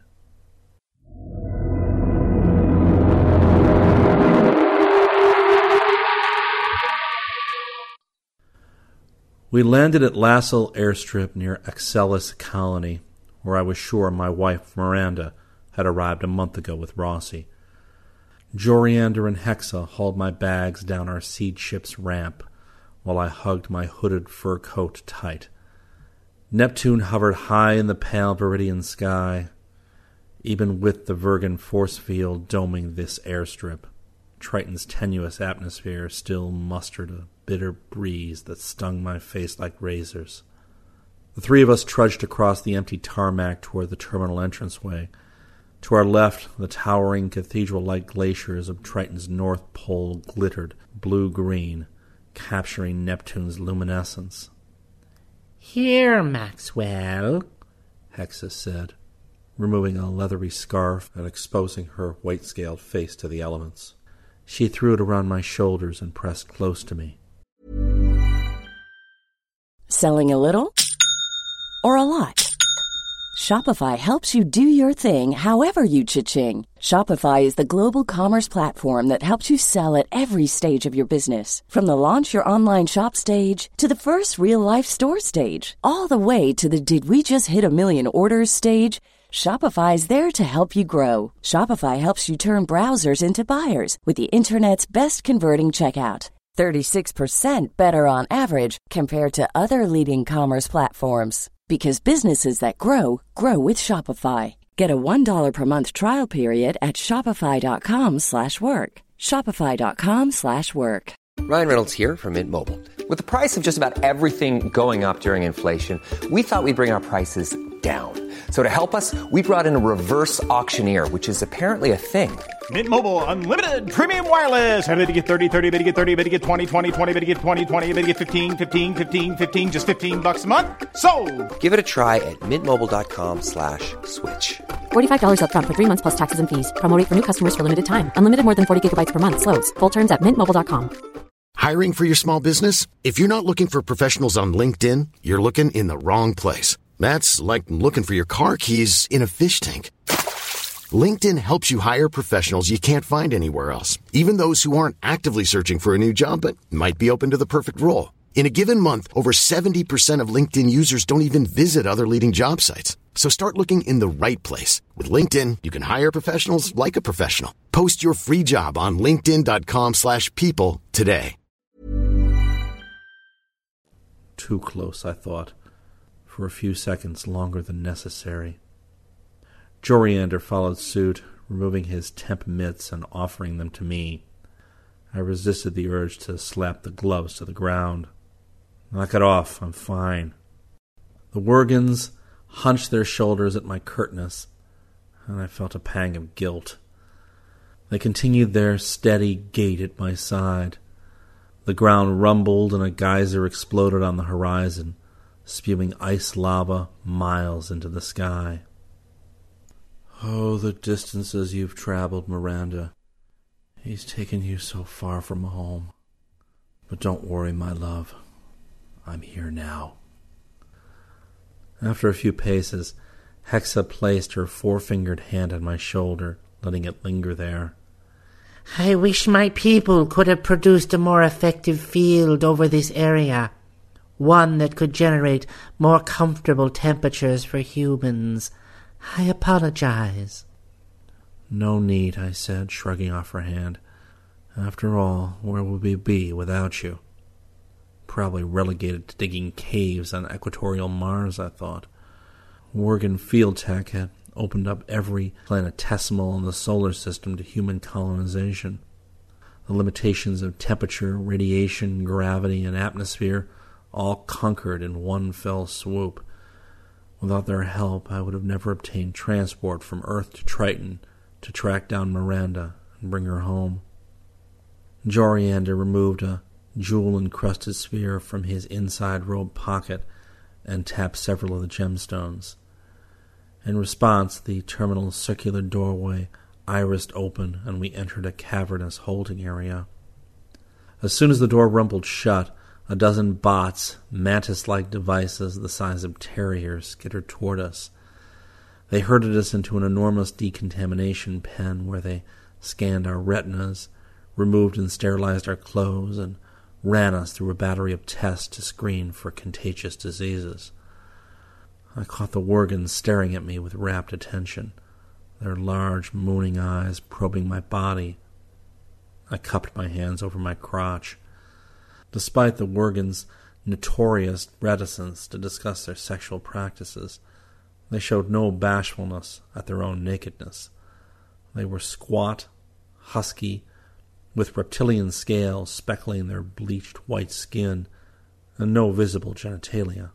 We landed at Lassell Airstrip near Axelis Colony, where I was sure my wife Miranda had arrived a month ago with Rossi. Joriander and Hexa hauled my bags down our seed ship's ramp, while I hugged my hooded fur coat tight. Neptune hovered high in the pale viridian sky. Even with the Virgin force field doming this airstrip, Triton's tenuous atmosphere still mustered a bitter breeze that stung my face like razors. The three of us trudged across the empty tarmac toward the terminal entranceway. To our left, the towering cathedral-like glaciers of Triton's North Pole glittered blue-green, capturing Neptune's luminescence. "Here, Maxwell," Hexa said, removing a leathery scarf and exposing her white-scaled face to the elements. She threw it around my shoulders and pressed close to me. Selling a little or a lot? Shopify helps you do your thing however you cha-ching. Shopify is the global commerce platform that helps you sell at every stage of your business. From the launch your online shop stage to the first real-life store stage, all the way to the did we just hit a million orders stage. Shopify is there to help you grow. Shopify helps you turn browsers into buyers with the internet's best converting checkout. thirty-six percent better on average compared to other leading commerce platforms. Because businesses that grow, grow with Shopify. Get a one dollar per month trial period at shopify.com slash work. Shopify.com slash work. Ryan Reynolds here from Mint Mobile. With the price of just about everything going up during inflation, we thought we'd bring our prices down. So to help us, we brought in a reverse auctioneer, which is apparently a thing. Mint Mobile Unlimited Premium Wireless. How to get thirty, thirty, how to get thirty, how to get twenty, twenty, twenty, how to get twenty, twenty, how to get fifteen, fifteen, fifteen, fifteen, just fifteen bucks a month? Sold! Give it a try at mintmobile.com slash switch. forty-five dollars up front for three months plus taxes and fees. Promo rate for new customers for limited time. Unlimited more than forty gigabytes per month. Slows full terms at mint mobile dot com. Hiring for your small business? If you're not looking for professionals on LinkedIn, you're looking in the wrong place. That's like looking for your car keys in a fish tank. LinkedIn helps you hire professionals you can't find anywhere else, even those who aren't actively searching for a new job but might be open to the perfect role. In a given month, over seventy percent of LinkedIn users don't even visit other leading job sites. So start looking in the right place. With LinkedIn, you can hire professionals like a professional. Post your free job on linkedin.com slash people today. Too close, I thought, for a few seconds longer than necessary. Joriander followed suit, removing his temp mitts and offering them to me. I resisted the urge to slap the gloves to the ground. Knock it off, I'm fine. The Worgans hunched their shoulders at my curtness, and I felt a pang of guilt. They continued their steady gait at my side. The ground rumbled and a geyser exploded on the horizon, spewing ice lava miles into the sky. Oh, the distances you've traveled, Miranda. He's taken you so far from home. But don't worry, my love. I'm here now. After a few paces, Hexa placed her four-fingered hand on my shoulder, letting it linger there. I wish my people could have produced a more effective field over this area. One that could generate more comfortable temperatures for humans. I apologize. No need, I said, shrugging off her hand. After all, where would we be without you? Probably relegated to digging caves on equatorial Mars, I thought. Worgen Field Tech had opened up every planetesimal in the solar system to human colonization. The limitations of temperature, radiation, gravity, and atmosphere all conquered in one fell swoop. Without their help, I would have never obtained transport from Earth to Triton to track down Miranda and bring her home. Joriander removed a jewel-encrusted sphere from his inside robe pocket and tapped several of the gemstones. In response, the terminal's circular doorway irised open, and we entered a cavernous holding area. As soon as the door rumbled shut, a dozen bots, mantis-like devices the size of terriers, skittered toward us. They herded us into an enormous decontamination pen where they scanned our retinas, removed and sterilized our clothes, and ran us through a battery of tests to screen for contagious diseases. I caught the Worgens staring at me with rapt attention, their large, mooning eyes probing my body. I cupped my hands over my crotch. Despite the Worgens' notorious reticence to discuss their sexual practices, they showed no bashfulness at their own nakedness. They were squat, husky, with reptilian scales speckling their bleached white skin, and no visible genitalia.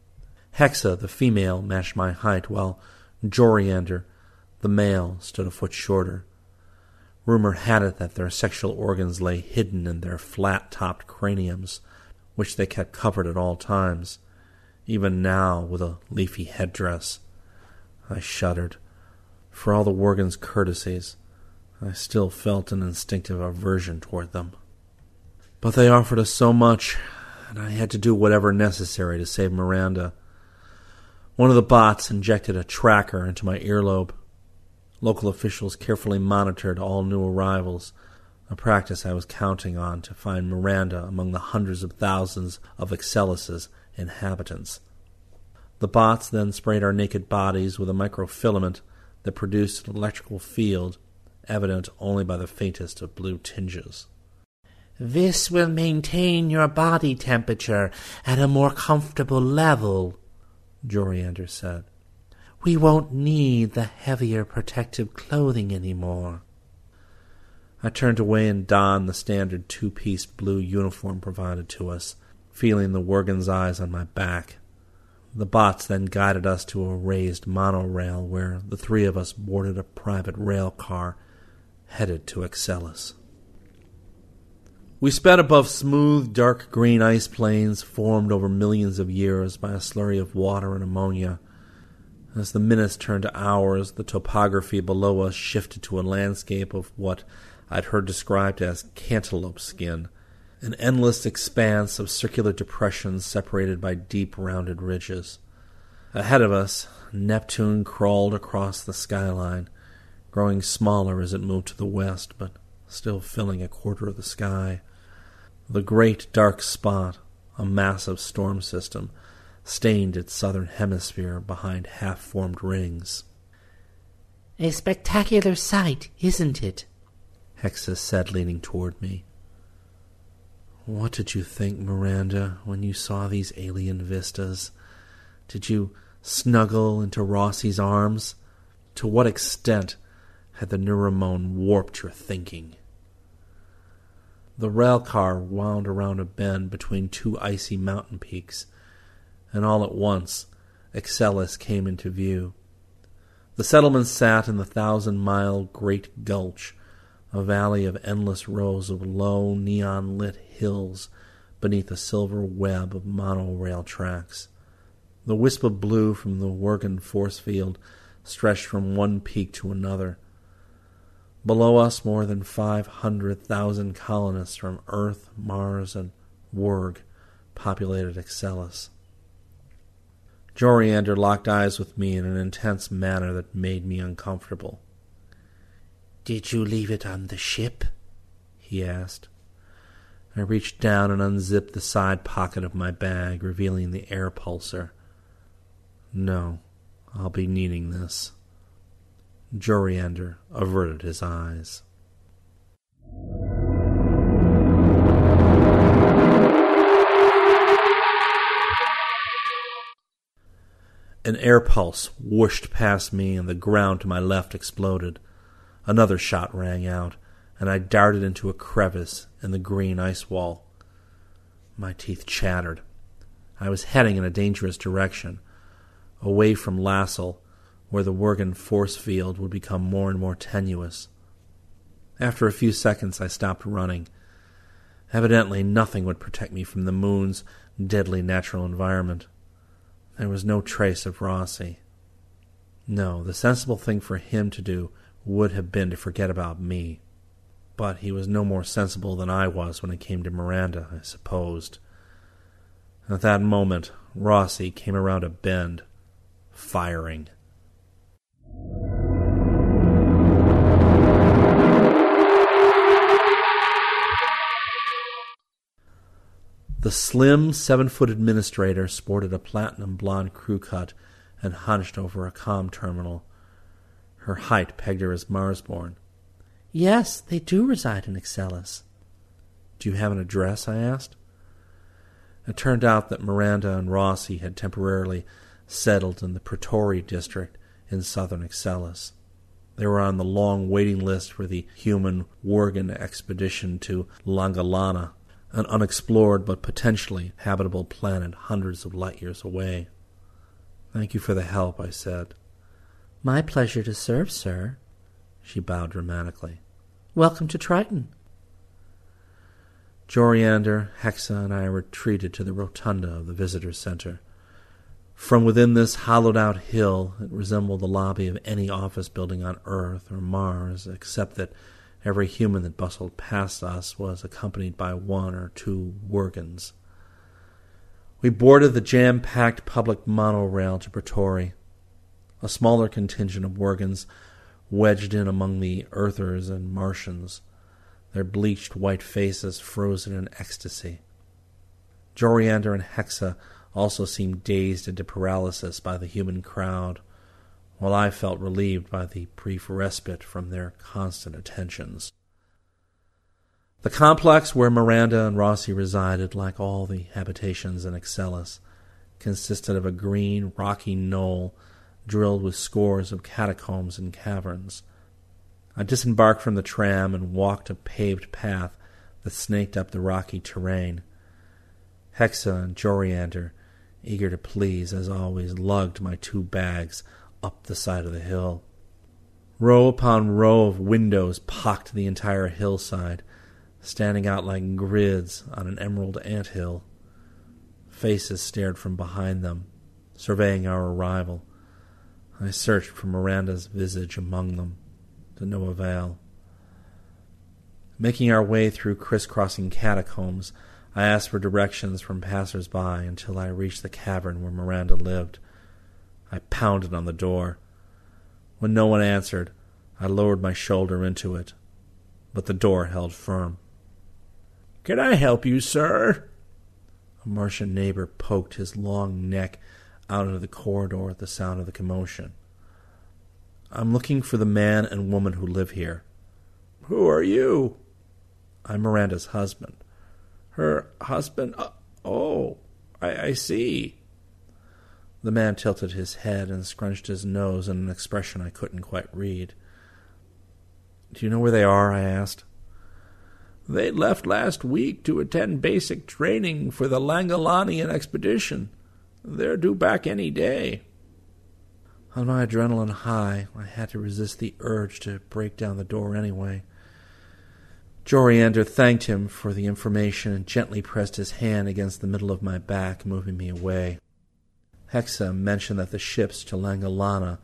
Hexa, the female, matched my height, while Joriander, the male, stood a foot shorter. Rumor had it that their sexual organs lay hidden in their flat-topped craniums, which they kept covered at all times, even now with a leafy headdress. I shuddered. For all the Worgens' courtesies, I still felt an instinctive aversion toward them. But they offered us so much, and I had to do whatever necessary to save Miranda. One of the bots injected a tracker into my earlobe. Local officials carefully monitored all new arrivals, a practice I was counting on to find Miranda among the hundreds of thousands of Excelis' inhabitants. The bots then sprayed our naked bodies with a microfilament that produced an electrical field, evident only by the faintest of blue tinges. This will maintain your body temperature at a more comfortable level, Joriander said. We won't need the heavier protective clothing anymore. I turned away and donned the standard two-piece blue uniform provided to us, feeling the Worgens' eyes on my back. The bots then guided us to a raised monorail where the three of us boarded a private rail car headed to Excelis. We sped above smooth, dark green ice plains formed over millions of years by a slurry of water and ammonia. As the minutes turned to hours, the topography below us shifted to a landscape of what I'd heard described as cantaloupe skin, an endless expanse of circular depressions separated by deep, rounded ridges. Ahead of us, Neptune crawled across the skyline, growing smaller as it moved to the west, but still filling a quarter of the sky. The great dark spot, a massive storm system, stained its southern hemisphere behind half-formed rings. A spectacular sight, isn't it? Hexa said, leaning toward me. What did you think, Miranda, when you saw these alien vistas? Did you snuggle into Rossi's arms? To what extent had the neuromone warped your thinking? The rail car wound around a bend between two icy mountain peaks, and all at once Excelis came into view. The settlement sat in the thousand-mile Great Gulch, a valley of endless rows of low, neon-lit hills beneath a silver web of monorail tracks. The wisp of blue from the Worgen force field stretched from one peak to another. Below us, more than five hundred thousand colonists from Earth, Mars, and Wurg populated Excellus. Joriander locked eyes with me in an intense manner that made me uncomfortable. "Did you leave it on the ship?" he asked. I reached down and unzipped the side pocket of my bag, revealing the air pulsar. No, I'll be needing this. Joriander averted his eyes. An air pulse whooshed past me, and the ground to my left exploded. Another shot rang out, and I darted into a crevice in the green ice wall. My teeth chattered. I was heading in a dangerous direction, away from Lassel, where the Wurgan force field would become more and more tenuous. After a few seconds, I stopped running. Evidently, nothing would protect me from the moon's deadly natural environment. There was no trace of Rossi. No, the sensible thing for him to do would have been to forget about me. But he was no more sensible than I was when it came to Miranda, I supposed. At that moment, Rossi came around a bend, firing. The slim, seven-foot administrator sported a platinum blonde crew cut and hunched over a comm terminal. Her height pegged her as Marsborn. "Yes, they do reside in Excellus." "Do you have an address?" I asked. It turned out that Miranda and Rossi had temporarily settled in the Praetori district in southern Excellus. They were on the long waiting list for the human Wurgan expedition to Langalana, an unexplored but potentially habitable planet hundreds of light years away. "Thank you for the help," I said. "My pleasure to serve, sir." She bowed dramatically. "Welcome to Triton." Joriander, Hexa, and I retreated to the rotunda of the visitor center. From within this hollowed-out hill, it resembled the lobby of any office building on Earth or Mars, except that every human that bustled past us was accompanied by one or two Wurgans. We boarded the jam-packed public monorail to Praetori. A smaller contingent of Wurgans wedged in among the Earthers and Martians, their bleached white faces frozen in ecstasy. Joriander and Hexa also seemed dazed into paralysis by the human crowd, while I felt relieved by the brief respite from their constant attentions. The complex where Miranda and Rossi resided, like all the habitations in Excellus, consisted of a green, rocky knoll drilled with scores of catacombs and caverns. I disembarked from the tram and walked a paved path that snaked up the rocky terrain. Hexa and Joriander, eager to please as always, lugged my two bags up the side of the hill. Row upon row of windows pocked the entire hillside, standing out like grids on an emerald anthill. Faces stared from behind them, surveying our arrival. I searched for Miranda's visage among them, to no avail. Making our way through crisscrossing catacombs, I asked for directions from passers-by until I reached the cavern where Miranda lived. I pounded on the door. When no one answered, I lowered my shoulder into it, but the door held firm. "Can I help you, sir?" A Martian neighbor poked his long neck out into the corridor at the sound of the commotion. "I'm looking for the man and woman who live here." "Who are you?" "I'm Miranda's husband." "Her husband? Uh, oh, I, I see." The man tilted his head and scrunched his nose in an expression I couldn't quite read. "Do you know where they are?" I asked. "They left last week to attend basic training for the Langalanian expedition. They're due back any day." On my adrenaline high, I had to resist the urge to break down the door anyway. Joriander thanked him for the information and gently pressed his hand against the middle of my back, moving me away. Hexa mentioned that the ships to Langalana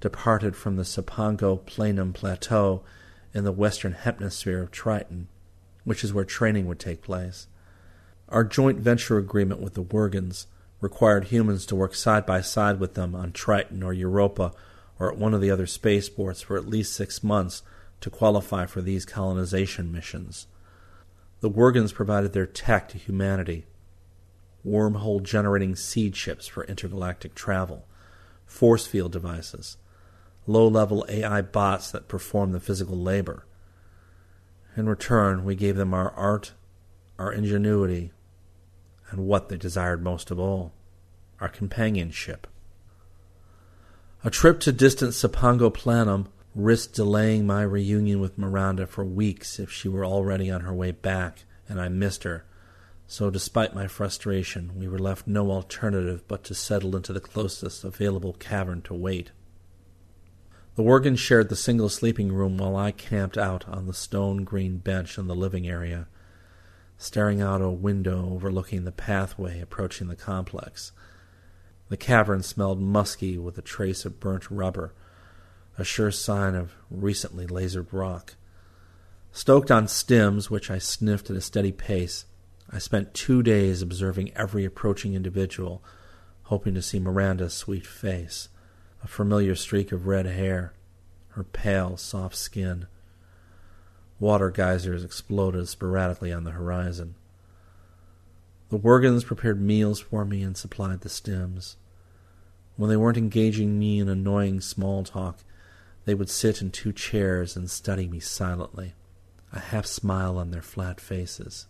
departed from the Cipango Planum Plateau in the western hemisphere of Triton, which is where training would take place. Our joint venture agreement with the Worgans required humans to work side by side with them on Triton or Europa or at one of the other spaceports for at least six months to qualify for these colonization missions. The Worgans provided their tech to humanity: wormhole-generating seed ships for intergalactic travel, force field devices, low-level A I bots that perform the physical labor. In return, we gave them our art, our ingenuity, and what they desired most of all, our companionship. A trip to distant Cipango Planum risked delaying my reunion with Miranda for weeks if she were already on her way back and I missed her, so despite my frustration, we were left no alternative but to settle into the closest available cavern to wait. The Worgans shared the single sleeping room while I camped out on the stone-green bench in the living area, staring out a window overlooking the pathway approaching the complex. The cavern smelled musky with a trace of burnt rubber, a sure sign of recently lasered rock. Stoked on stims, which I sniffed at a steady pace, I spent two days observing every approaching individual, hoping to see Miranda's sweet face, a familiar streak of red hair, her pale, soft skin. Water geysers exploded sporadically on the horizon. The Worgans prepared meals for me and supplied the stims. When they weren't engaging me in annoying small talk, they would sit in two chairs and study me silently, a half smile on their flat faces.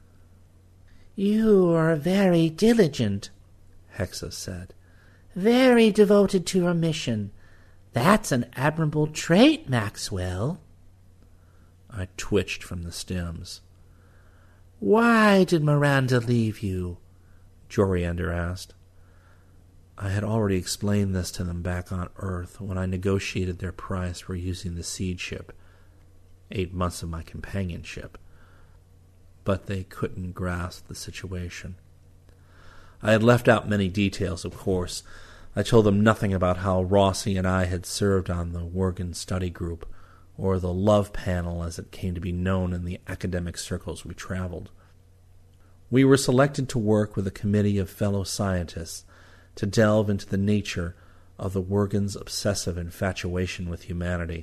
"You are very diligent," Hexa said. "Very devoted to your mission. That's an admirable trait, Maxwell." I twitched from the stems. "Why did Miranda leave you?" Joriander asked. I had already explained this to them back on Earth when I negotiated their price for using the seed ship, eight months of my companionship. But they couldn't grasp the situation. I had left out many details, of course. I told them nothing about how Rossi and I had served on the Worgan study group, or the love panel as it came to be known in the academic circles we traveled. We were selected to work with a committee of fellow scientists to delve into the nature of the Worgans' obsessive infatuation with humanity.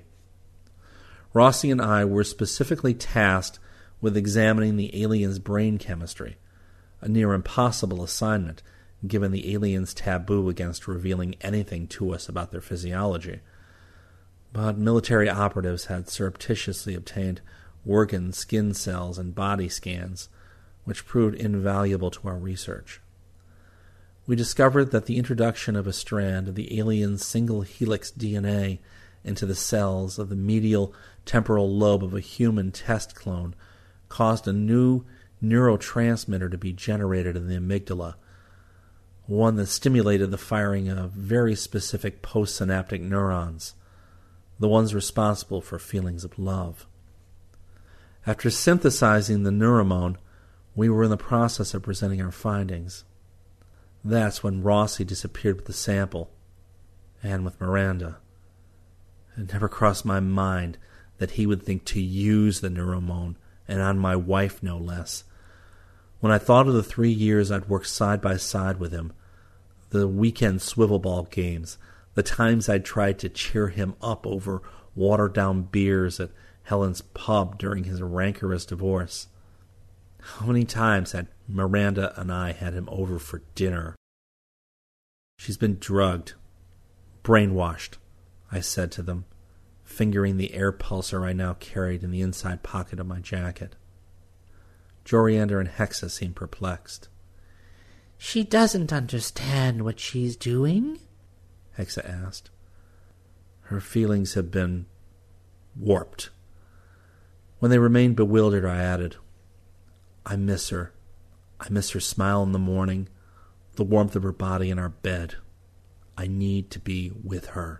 Rossi and I were specifically tasked with examining the aliens' brain chemistry, a near impossible assignment given the aliens' taboo against revealing anything to us about their physiology. But military operatives had surreptitiously obtained Worgan skin cells and body scans, which proved invaluable to our research. We discovered that the introduction of a strand of the alien's single-helix D N A into the cells of the medial temporal lobe of a human test clone caused a new neurotransmitter to be generated in the amygdala, one that stimulated the firing of very specific postsynaptic neurons, the ones responsible for feelings of love. After synthesizing the neuromone, we were in the process of presenting our findings. That's when Rossi disappeared with the sample, and with Miranda. It never crossed my mind that he would think to use the neuromone, and on my wife no less. When I thought of the three years I'd worked side by side with him, the weekend swivel ball games, the times I'd tried to cheer him up over watered-down beers at Helen's pub during his rancorous divorce. How many times had Miranda and I had him over for dinner? "She's been drugged, brainwashed," I said to them, fingering the air pulsar I now carried in the inside pocket of my jacket. Joriander and Hexa seemed perplexed. "She doesn't understand what she's doing?" Hexa asked. Her feelings have been warped. When they remained bewildered, I added, "I miss her. I miss her smile in the morning, the warmth of her body in our bed. I need to be with her."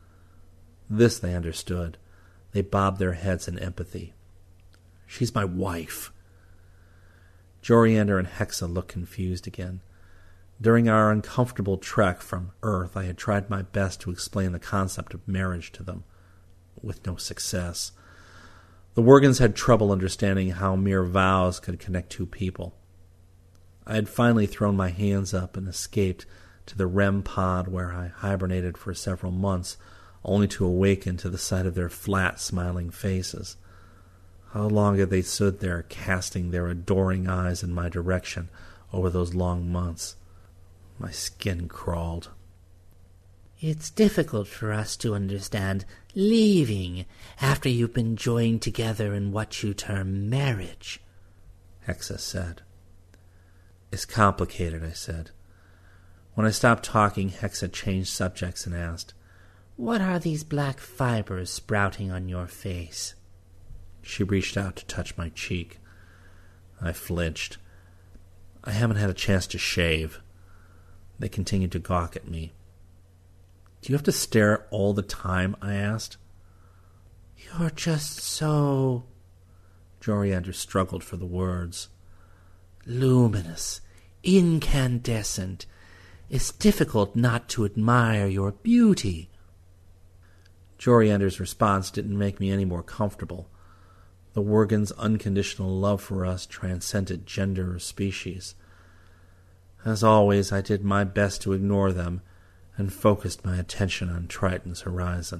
This they understood. They bobbed their heads in empathy. "She's my wife." Joriander and Hexa looked confused again. During our uncomfortable trek from Earth, I had tried my best to explain the concept of marriage to them, with no success. The Worgans had trouble understanding how mere vows could connect two people. I had finally thrown my hands up and escaped to the R E M pod where I hibernated for several months, only to awaken to the sight of their flat, smiling faces. How long had they stood there, casting their adoring eyes in my direction over those long months? My skin crawled. It's difficult for us to understand leaving after you've been joined together in what you term marriage, Hexa said. It's complicated, I said. When I stopped talking, Hexa changed subjects and asked, What are these black fibers sprouting on your face? She reached out to touch my cheek. I flinched. I haven't had a chance to shave. They continued to gawk at me. Do you have to stare all the time? I asked. You're just so... Joriander struggled for the words. Luminous, incandescent. It's difficult not to admire your beauty. Joriander's response didn't make me any more comfortable. The Worgans' unconditional love for us transcended gender or species. As always, I did my best to ignore them and focused my attention on Triton's horizon.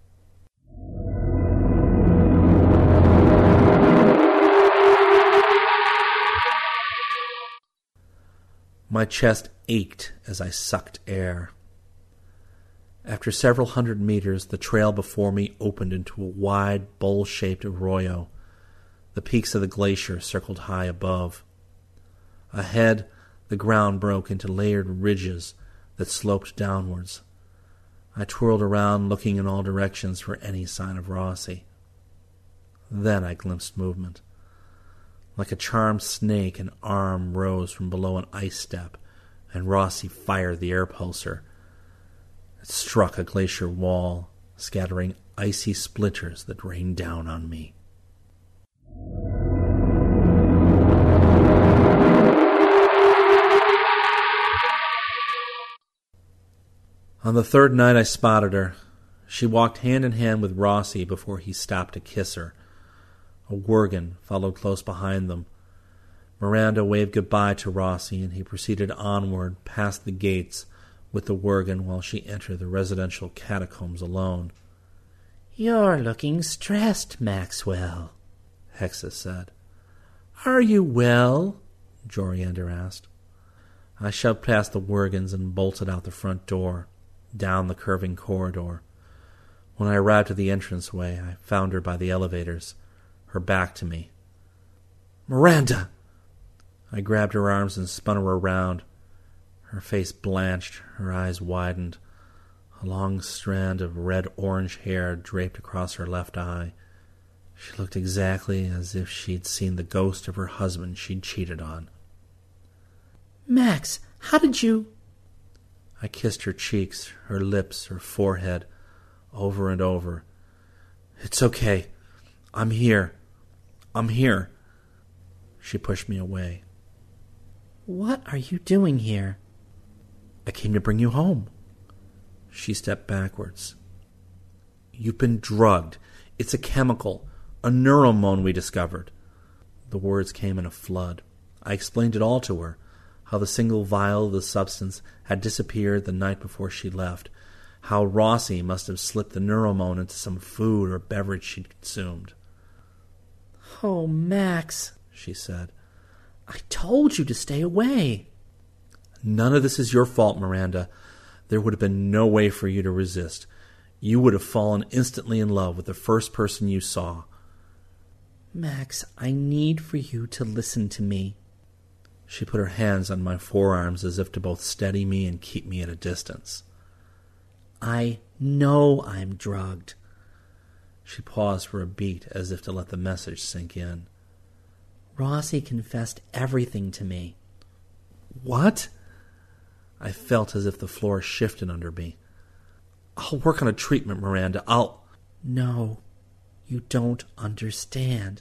My chest ached as I sucked air. After several hundred meters, the trail before me opened into a wide, bowl-shaped arroyo. The peaks of the glacier circled high above. Ahead, the ground broke into layered ridges that sloped downwards. I twirled around, looking in all directions for any sign of Rossi. Then I glimpsed movement. Like a charmed snake, an arm rose from below an ice step, and Rossi fired the air pulsar. It struck a glacier wall, scattering icy splinters that rained down on me. On the third night I spotted her. She walked hand in hand with Rossi before he stopped to kiss her. A Worgan followed close behind them. Miranda waved goodbye to Rossi, and he proceeded onward past the gates with the Worgan while she entered the residential catacombs alone. You're looking stressed, Maxwell, Hexa said. Are you well? Joriander asked. I shoved past the Worgans and bolted out the front door, down the curving corridor. When I arrived at the entranceway, I found her by the elevators, her back to me. Miranda! I grabbed her arms and spun her around. Her face blanched, her eyes widened. A long strand of red-orange hair draped across her left eye. She looked exactly as if she'd seen the ghost of her husband she'd cheated on. Max, how did you... I kissed her cheeks, her lips, her forehead, over and over. It's okay. I'm here. I'm here. She pushed me away. What are you doing here? I came to bring you home. She stepped backwards. You've been drugged. It's a chemical, a neuromone we discovered. The words came in a flood. I explained it all to her, how the single vial of the substance had disappeared the night before she left, how Rossi must have slipped the neuromone into some food or beverage she'd consumed. Oh, Max, she said. I told you to stay away. None of this is your fault, Miranda. There would have been no way for you to resist. You would have fallen instantly in love with the first person you saw. Max, I need for you to listen to me. She put her hands on my forearms as if to both steady me and keep me at a distance. I know I'm drugged. She paused for a beat as if to let the message sink in. Rossi confessed everything to me. What? I felt as if the floor shifted under me. I'll work on a treatment, Miranda. I'll... No, you don't understand.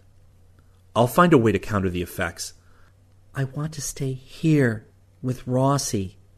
I'll find a way to counter the effects. I want to stay here with Rossi.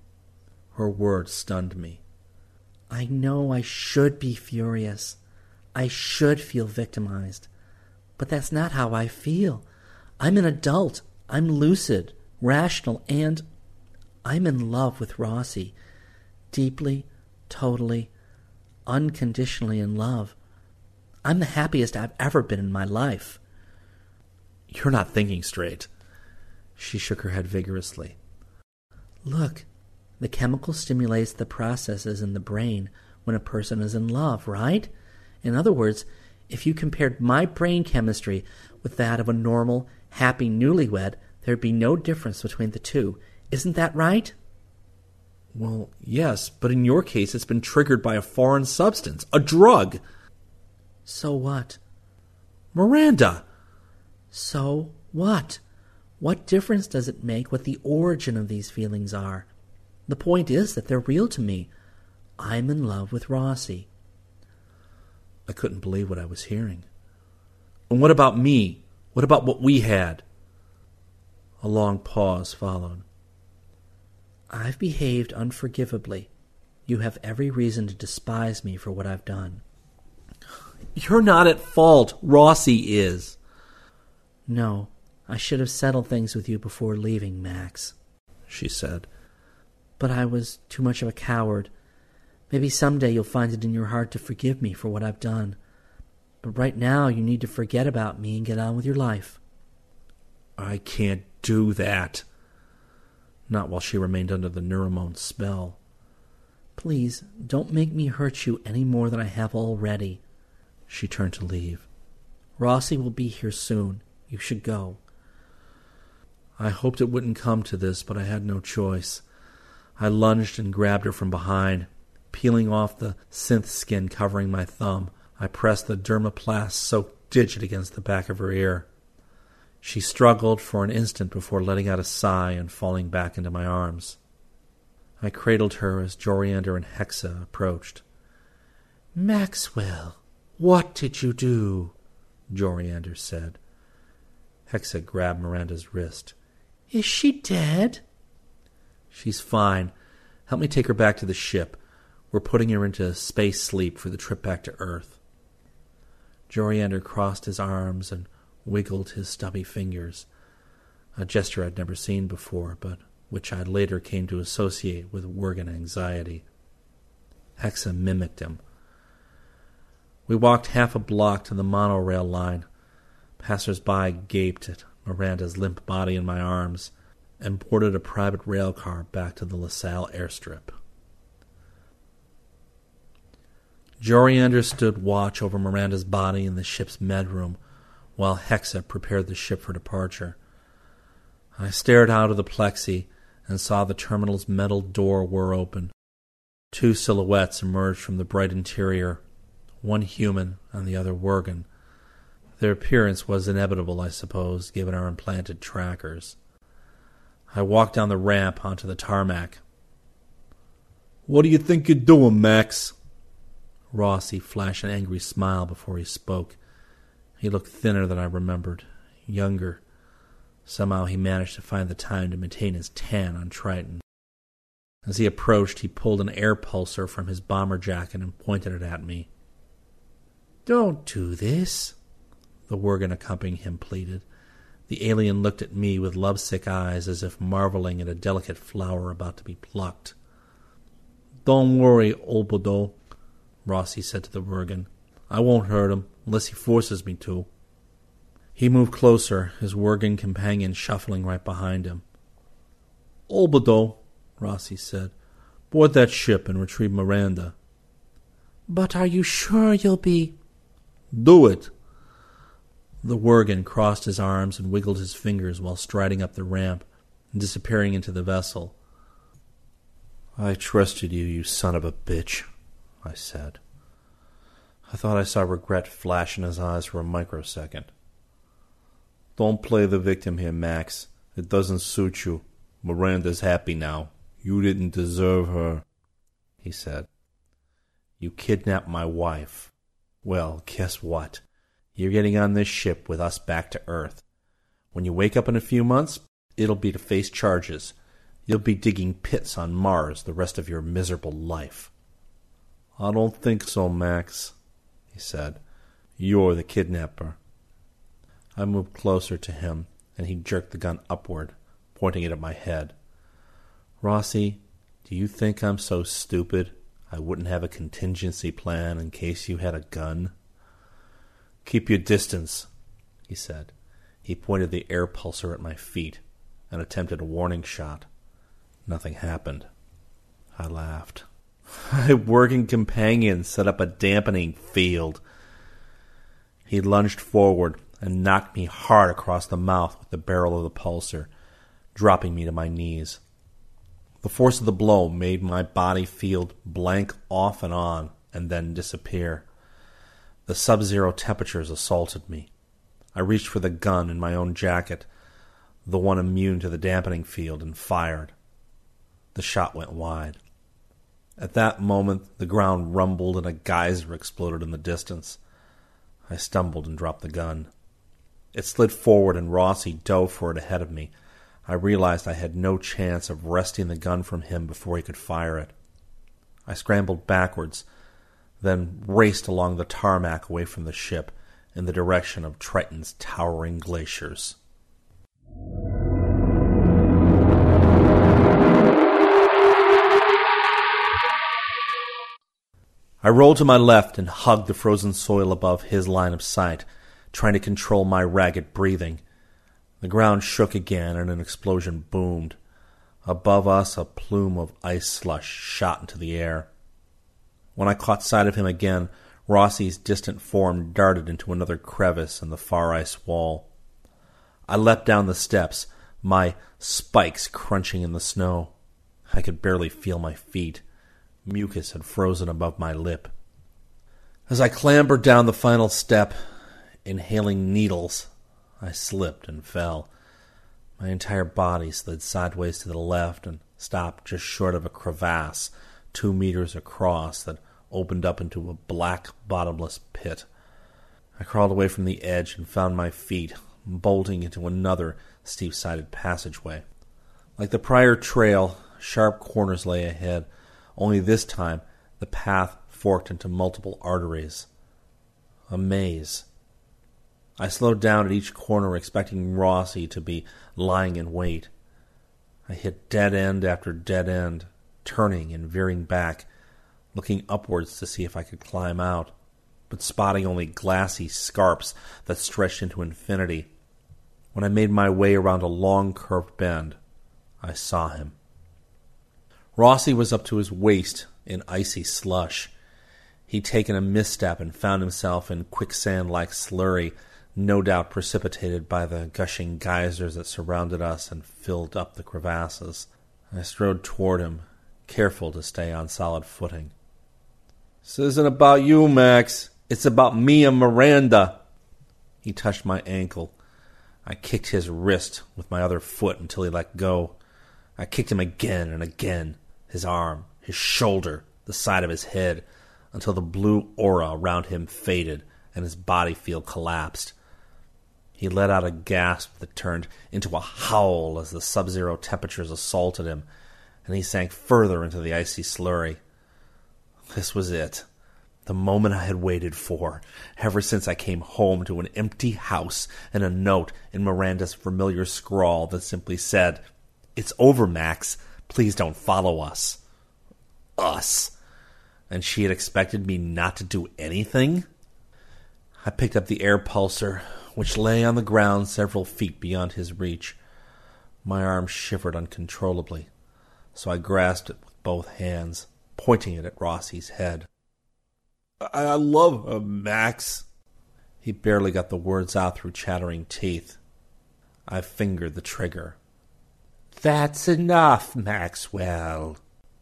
Her words stunned me. I know I should be furious. I should feel victimized. But that's not how I feel. I'm an adult. I'm lucid, rational, and I'm in love with Rossi. Deeply, totally, unconditionally in love. I'm the happiest I've ever been in my life. You're not thinking straight. She shook her head vigorously. Look, the chemical stimulates the processes in the brain when a person is in love, right? In other words, if you compared my brain chemistry with that of a normal, happy newlywed, there'd be no difference between the two. Isn't that right? Well, yes, but in your case it's been triggered by a foreign substance, a drug. So what? Miranda! So what? What difference does it make what the origin of these feelings are? The point is that they're real to me. I'm in love with Rossi. I couldn't believe what I was hearing. And what about me? What about what we had? A long pause followed. I've behaved unforgivably. You have every reason to despise me for what I've done. You're not at fault. Rossi is. No, I should have settled things with you before leaving, Max, she said. But I was too much of a coward. Maybe someday you'll find it in your heart to forgive me for what I've done. But right now you need to forget about me and get on with your life. I can't do that. Not while she remained under the Neuromone's spell. Please, don't make me hurt you any more than I have already. She turned to leave. Rossi will be here soon. You should go. I hoped it wouldn't come to this, but I had no choice. I lunged and grabbed her from behind. Peeling off the synth skin covering my thumb, I pressed the dermoplast-soaked digit against the back of her ear. She struggled for an instant before letting out a sigh and falling back into my arms. I cradled her as Joriander and Hexa approached. Maxwell, what did you do? Joriander said. Hexa grabbed Miranda's wrist. Is she dead? She's fine. Help me take her back to the ship. We're putting her into space sleep for the trip back to Earth. Joriander crossed his arms and wiggled his stubby fingers, a gesture I'd never seen before, but which I later came to associate with Worgen anxiety. Hexa mimicked him. We walked half a block to the monorail line. Passers-by gaped at Miranda's limp body in my arms and boarded a private rail car back to the LaSalle airstrip. Joriander stood watch over Miranda's body in the ship's medroom while Hexa prepared the ship for departure. I stared out of the plexi and saw the terminal's metal door whir open. Two silhouettes emerged from the bright interior, one human and the other Worgen. Their appearance was inevitable, I suppose, given our implanted trackers. I walked down the ramp onto the tarmac. "What do you think you're doing, Max?" Rossi flashed an angry smile before he spoke. He looked thinner than I remembered, younger. Somehow he managed to find the time to maintain his tan on Triton. As he approached, he pulled an air pulsar from his bomber jacket and pointed it at me. "Don't do this," the Worgen accompanying him pleaded. The alien looked at me with lovesick eyes as if marveling at a delicate flower about to be plucked. "Don't worry, Olbodo," Rossi said to the Worgen. "I won't hurt him, unless he forces me to." He moved closer, his Worgen companion shuffling right behind him. "Olbodo," Rossi said, "board that ship and retrieve Miranda." "But are you sure you'll be—" "Do it." The Worgen crossed his arms and wiggled his fingers while striding up the ramp and disappearing into the vessel. "I trusted you, you son of a bitch," I said. I thought I saw regret flash in his eyes for a microsecond. "Don't play the victim here, Max. It doesn't suit you. Miranda's happy now. You didn't deserve her," he said. "You kidnapped my wife. Well, guess what? You're getting on this ship with us back to Earth. When you wake up in a few months, it'll be to face charges. You'll be digging pits on Mars the rest of your miserable life. I don't think so, Max, he said. You're the kidnapper. I moved closer to him, and he jerked the gun upward, pointing it at my head. Rossi, do you think I'm so stupid I wouldn't have a contingency plan in case you had a gun? Keep your distance, he said. He pointed the air pulsar at my feet and attempted a warning shot. Nothing happened. I laughed. My working companion set up a dampening field. He lunged forward and knocked me hard across the mouth with the barrel of the pulsar, dropping me to my knees. The force of the blow made my body field blank off and on and then disappear. The sub-zero temperatures assaulted me. I reached for the gun in my own jacket, the one immune to the dampening field, and fired. The shot went wide. At that moment, the ground rumbled and a geyser exploded in the distance. I stumbled and dropped the gun. It slid forward and Rossi dove for it ahead of me. I realized I had no chance of wresting the gun from him before he could fire it. I scrambled backwards, then raced along the tarmac away from the ship in the direction of Triton's towering glaciers. I rolled to my left and hugged the frozen soil above his line of sight, trying to control my ragged breathing. The ground shook again and an explosion boomed. Above us, a plume of ice slush shot into the air. When I caught sight of him again, Rossi's distant form darted into another crevice in the far ice wall. I leapt down the steps, my spikes crunching in the snow. I could barely feel my feet. Mucus had frozen above my lip. As I clambered down the final step, inhaling needles, I slipped and fell. My entire body slid sideways to the left and stopped just short of a crevasse, two meters across, that opened up into a black, bottomless pit. I crawled away from the edge and found my feet, bolting into another steep-sided passageway. Like the prior trail, sharp corners lay ahead, only this time the path forked into multiple arteries. A maze. I slowed down at each corner, expecting Rossi to be lying in wait. I hit dead end after dead end, turning and veering back, looking upwards to see if I could climb out, but spotting only glassy scarps that stretched into infinity. When I made my way around a long curved bend, I saw him. Rossi was up to his waist in icy slush. He'd taken a misstep and found himself in quicksand-like slurry, no doubt precipitated by the gushing geysers that surrounded us and filled up the crevasses. I strode toward him, careful to stay on solid footing. "This isn't about you, Max. It's about me and Miranda." He touched my ankle. I kicked his wrist with my other foot until he let go. I kicked him again and again, his arm, his shoulder, the side of his head, until the blue aura around him faded and his body field collapsed. He let out a gasp that turned into a howl as the sub-zero temperatures assaulted him, and he sank further into the icy slurry. This was it, the moment I had waited for, ever since I came home to an empty house and a note in Miranda's familiar scrawl that simply said, "It's over, Max. Please don't follow us." Us. And she had expected me not to do anything? I picked up the air pulsar, which lay on the ground several feet beyond his reach. My arm shivered uncontrollably, so I grasped it with both hands, pointing it at Rossi's head. I, I love her, Max." He barely got the words out through chattering teeth. I fingered the trigger. "That's enough, Maxwell."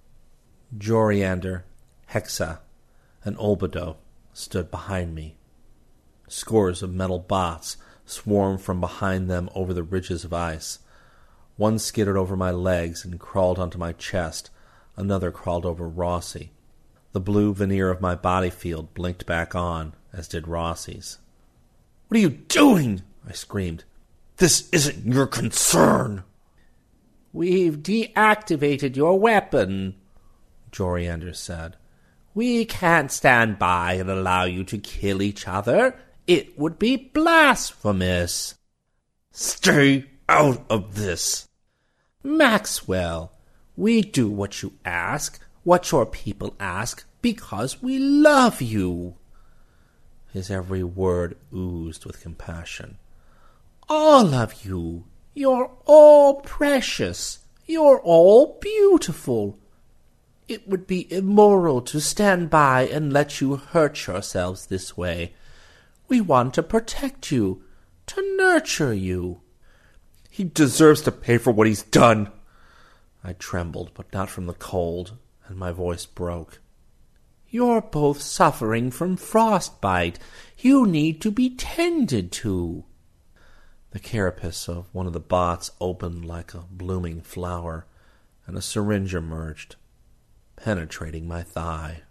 Joriander, Hexa, and Olbido stood behind me. Scores of metal bots swarmed from behind them over the ridges of ice. One skidded over my legs and crawled onto my chest. Another crawled over Rossi. The blue veneer of my body field blinked back on, as did Rossi's. "What are you doing?" I screamed. "This isn't your concern." We've deactivated your weapon, Joriander said. We can't stand by and allow you to kill each other. It would be blasphemous. Stay out of this. Maxwell, we do what you ask, what your people ask, because we love you. His every word oozed with compassion. All of you. You're all precious. You're all beautiful. It would be immoral to stand by and let you hurt yourselves this way. We want to protect you, to nurture you. He deserves to pay for what he's done. I trembled, but not from the cold, and my voice broke. You're both suffering from frostbite. You need to be tended to. The carapace of one of the bots opened like a blooming flower, and a syringe emerged, penetrating my thigh.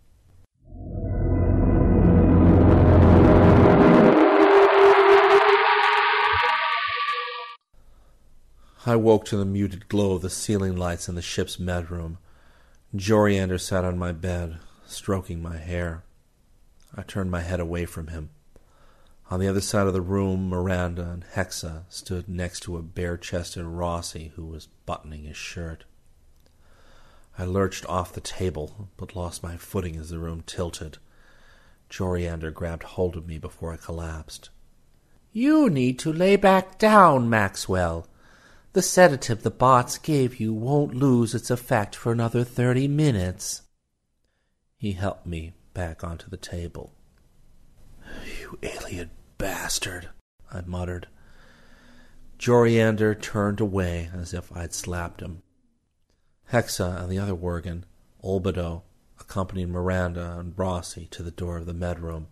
I woke to the muted glow of the ceiling lights in the ship's medroom. Joriander sat on my bed, stroking my hair. I turned my head away from him. On the other side of the room, Miranda and Hexa stood next to a bare-chested Rossi who was buttoning his shirt. I lurched off the table, but lost my footing as the room tilted. Joriander grabbed hold of me before I collapsed. You need to lay back down, Maxwell. The sedative the bots gave you won't lose its effect for another thirty minutes. He helped me back onto the table. You alien bastard, I muttered. Joriander turned away as if I'd slapped him. Hexa and the other Worgen, Olbido, accompanied Miranda and Rossi to the door of the medroom.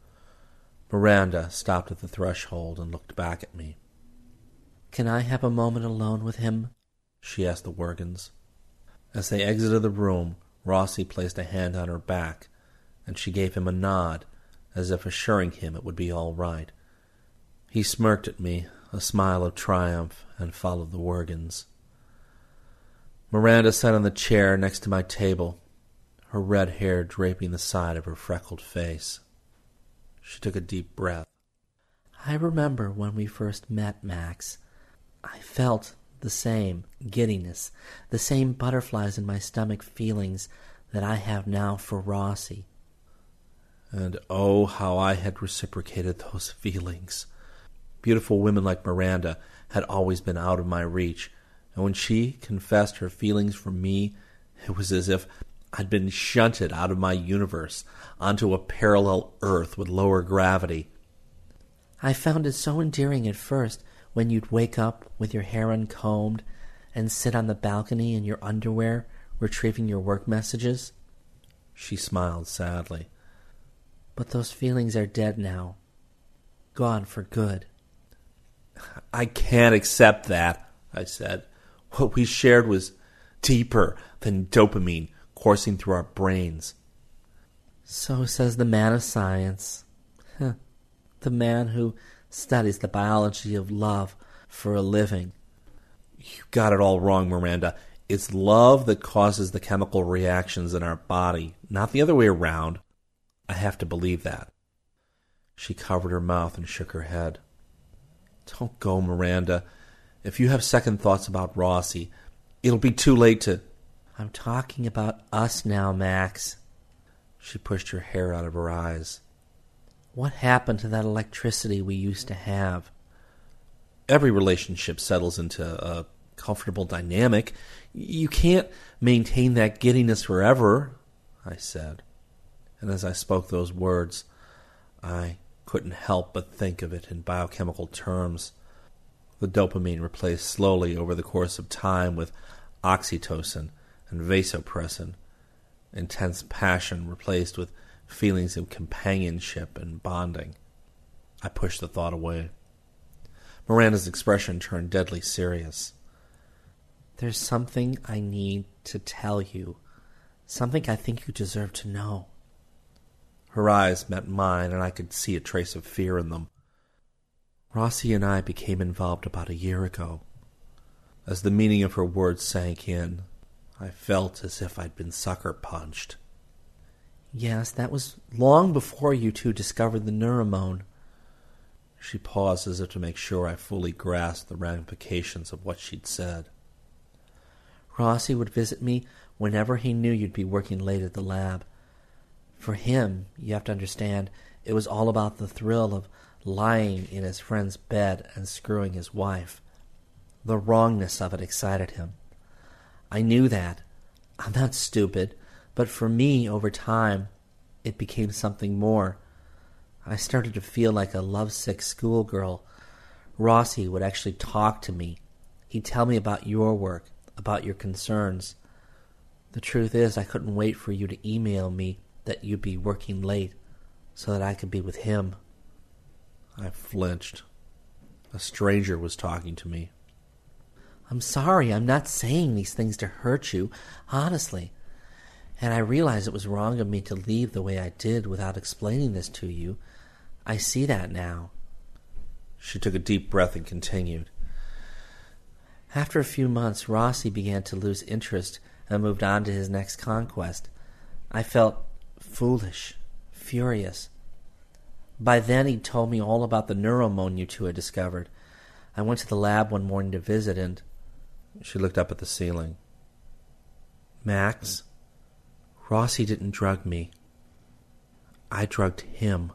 Miranda stopped at the threshold and looked back at me. Can I have a moment alone with him? She asked the Worgens. As they exited the room, Rossi placed a hand on her back, and she gave him a nod, as if assuring him it would be all right. He smirked at me, a smile of triumph, and followed the Worgens. Miranda sat on the chair next to my table, her red hair draping the side of her freckled face. She took a deep breath. I remember when we first met, Max. I felt the same giddiness, the same butterflies in my stomach feelings that I have now for Rossi. And oh, how I had reciprocated those feelings. Beautiful women like Miranda had always been out of my reach, and when she confessed her feelings for me, it was as if I'd been shunted out of my universe onto a parallel Earth with lower gravity. I found it so endearing at first when you'd wake up with your hair uncombed and sit on the balcony in your underwear retrieving your work messages. She smiled sadly. But those feelings are dead now. Gone for good. I can't accept that, I said. What we shared was deeper than dopamine coursing through our brains. So says the man of science. Huh. The man who studies the biology of love for a living. You got it all wrong, Miranda. It's love that causes the chemical reactions in our body, not the other way around. I have to believe that. She covered her mouth and shook her head. Don't go, Miranda. If you have second thoughts about Rossi, it'll be too late to... I'm talking about us now, Max. She pushed her hair out of her eyes. What happened to that electricity we used to have? Every relationship settles into a comfortable dynamic. You can't maintain that giddiness forever, I said. And as I spoke those words, I couldn't help but think of it in biochemical terms. The dopamine replaced slowly over the course of time with oxytocin and vasopressin. Intense passion replaced with feelings of companionship and bonding. I pushed the thought away. Miranda's expression turned deadly serious. There's something I need to tell you. Something I think you deserve to know. Her eyes met mine, and I could see a trace of fear in them. Rossi and I became involved about a year ago. As the meaning of her words sank in, I felt as if I'd been sucker punched. Yes, that was long before you two discovered the neuromone. She paused as if to make sure I fully grasped the ramifications of what she'd said. Rossi would visit me whenever he knew you'd be working late at the lab. For him, you have to understand, it was all about the thrill of lying in his friend's bed and screwing his wife. The wrongness of it excited him. I knew that. I'm not stupid, but for me, over time, it became something more. I started to feel like a lovesick schoolgirl. Rossi would actually talk to me. He'd tell me about your work, about your concerns. The truth is, I couldn't wait for you to email me that you'd be working late so that I could be with him. I flinched. A stranger was talking to me. I'm sorry, I'm not saying these things to hurt you, honestly. And I realize it was wrong of me to leave the way I did without explaining this to you. I see that now. She took a deep breath and continued. After a few months, Rossi began to lose interest and moved on to his next conquest. I felt foolish, furious. By then he'd told me all about the neuromone you two had discovered. I went to the lab one morning to visit, and... She looked up at the ceiling. Max, Rossi didn't drug me. I drugged him.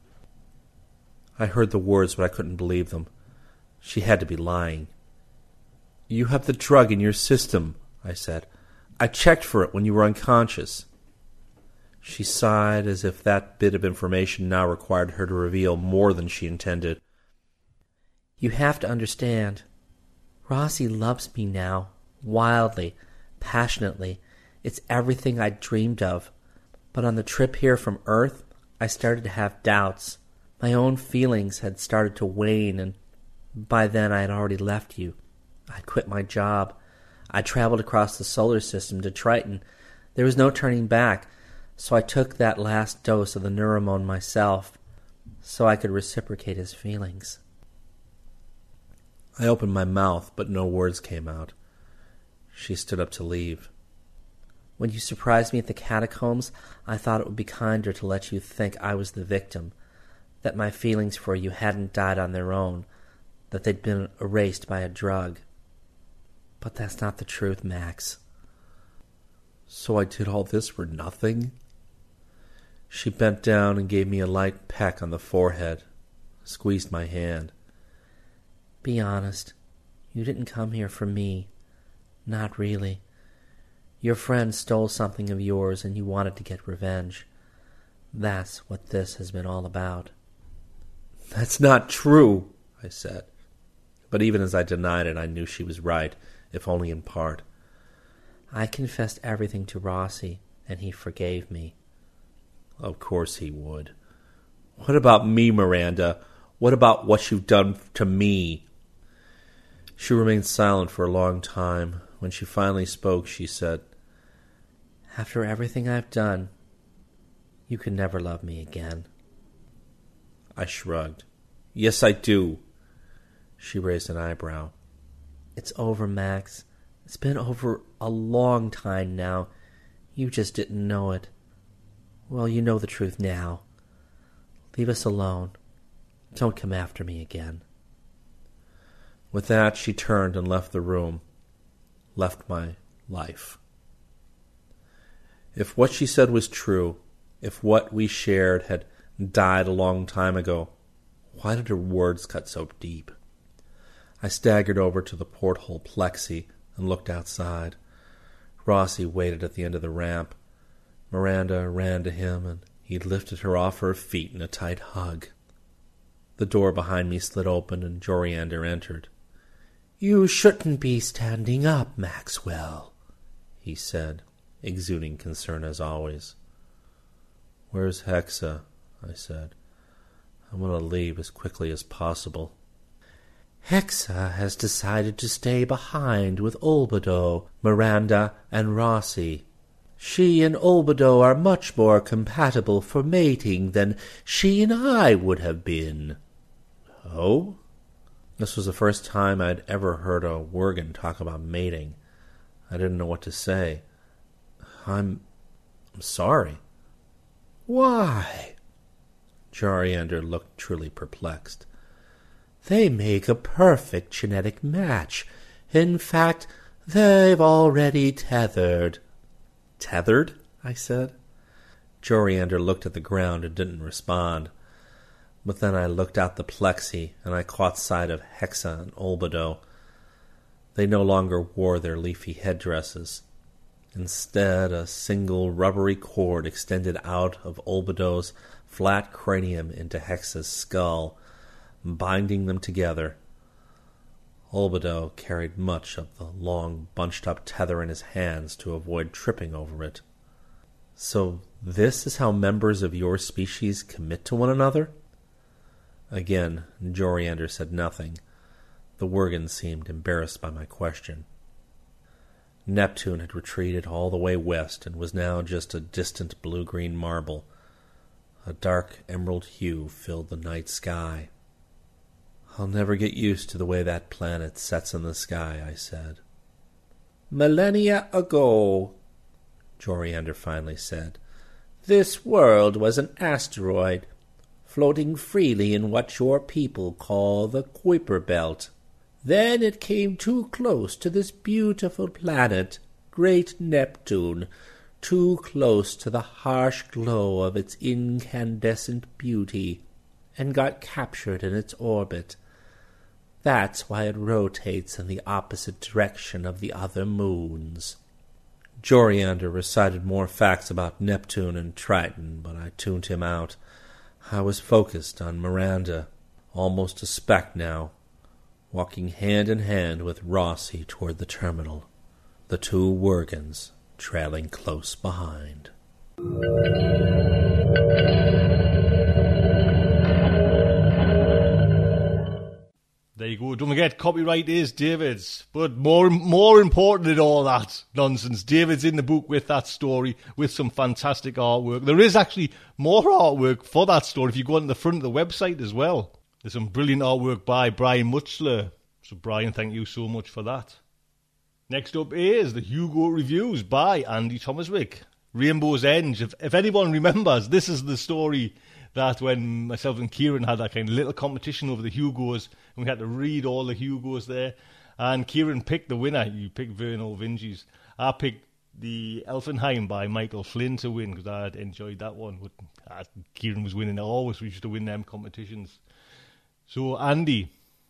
I heard the words, but I couldn't believe them. She had to be lying. You have the drug in your system, I said. I checked for it when you were unconscious. She sighed as if that bit of information now required her to reveal more than she intended. You have to understand. Rossi loves me now, wildly, passionately. It's everything I dreamed of. But on the trip here from Earth, I started to have doubts. My own feelings had started to wane, and by then I had already left you. I'd quit my job. I traveled across the solar system to Triton. There was no turning back, so I took that last dose of the neuromone myself, so I could reciprocate his feelings. I opened my mouth, but no words came out. She stood up to leave. When you surprised me at the catacombs, I thought it would be kinder to let you think I was the victim, that my feelings for you hadn't died on their own, that they'd been erased by a drug. But that's not the truth, Max. So I did all this for nothing? She bent down and gave me a light peck on the forehead, squeezed my hand. Be honest. You didn't come here for me. Not really. Your friend stole something of yours and you wanted to get revenge. That's what this has been all about. That's not true, I said. But even as I denied it, I knew she was right, if only in part. I confessed everything to Rossi, and he forgave me. Of course he would. What about me, Miranda? What about what you've done to me? She remained silent for a long time. When she finally spoke, she said, After everything I've done, you can never love me again. I shrugged. Yes, I do. She raised an eyebrow. It's over, Max. It's been over a long time now. You just didn't know it. Well, you know the truth now. Leave us alone. Don't come after me again. With that, she turned and left the room, left my life. If what she said was true, if what we shared had died a long time ago, why did her words cut so deep? I staggered over to the porthole plexi and looked outside. Rossi waited at the end of the ramp. Miranda ran to him, and he lifted her off her feet in a tight hug. The door behind me slid open, and Joriander entered. You shouldn't be standing up, Maxwell, he said, exuding concern as always. Where's Hexa? I said. I want to leave as quickly as possible. Hexa has decided to stay behind with Olbido, Miranda, and Rossi. She and Olbido are much more compatible for mating than she and I would have been. Oh? This was the first time I'd ever heard a Worgen talk about mating. I didn't know what to say. I'm... I'm sorry. Why? Joriander looked truly perplexed. They make a perfect genetic match. In fact, they've already tethered. Tethered? I said. Joriander looked at the ground and didn't respond. But then I looked out the plexi, and I caught sight of Hexa and Olbido. They no longer wore their leafy headdresses. Instead, a single rubbery cord extended out of Olbido's flat cranium into Hexa's skull, binding them together. Olbido carried much of the long, bunched-up tether in his hands to avoid tripping over it. So this is how members of your species commit to one another? Again, Joriander said nothing. The Worgen seemed embarrassed by my question. Neptune had retreated all the way west and was now just a distant blue-green marble. A dark emerald hue filled the night sky. I'll never get used to the way that planet sets in the sky, I said. Millennia ago, Joriander finally said, this world was an asteroid, floating freely in what your people call the Kuiper Belt. Then it came too close to this beautiful planet, great Neptune, too close to the harsh glow of its incandescent beauty, and got captured in its orbit. That's why it rotates in the opposite direction of the other moons. Joriander recited more facts about Neptune and Triton, but I tuned him out. I was focused on Miranda, almost a speck now, walking hand in hand with Rossi toward the terminal, the two Worgens trailing close behind. There you go. Don't forget, copyright is David's. But more more important than all that nonsense, David's in the book with that story, with some fantastic artwork. There is actually more artwork for that story if you go on the front of the website as well. There's some brilliant artwork by Brian Mutchler. So Brian, thank you so much for that. Next up is the Hugo Reviews by Andy Thomaswick. Rainbow's End. If, if anyone remembers, this is the story that when myself and Kieran had that kind of little competition over the Hugos, and we had to read all the Hugos there, and Kieran picked the winner. You picked Vernal Vinges. I picked the Elfenheim by Michael Flynn to win, because I had enjoyed that one. But uh, Kieran was winning it always. We used to win them competitions. So, Andy.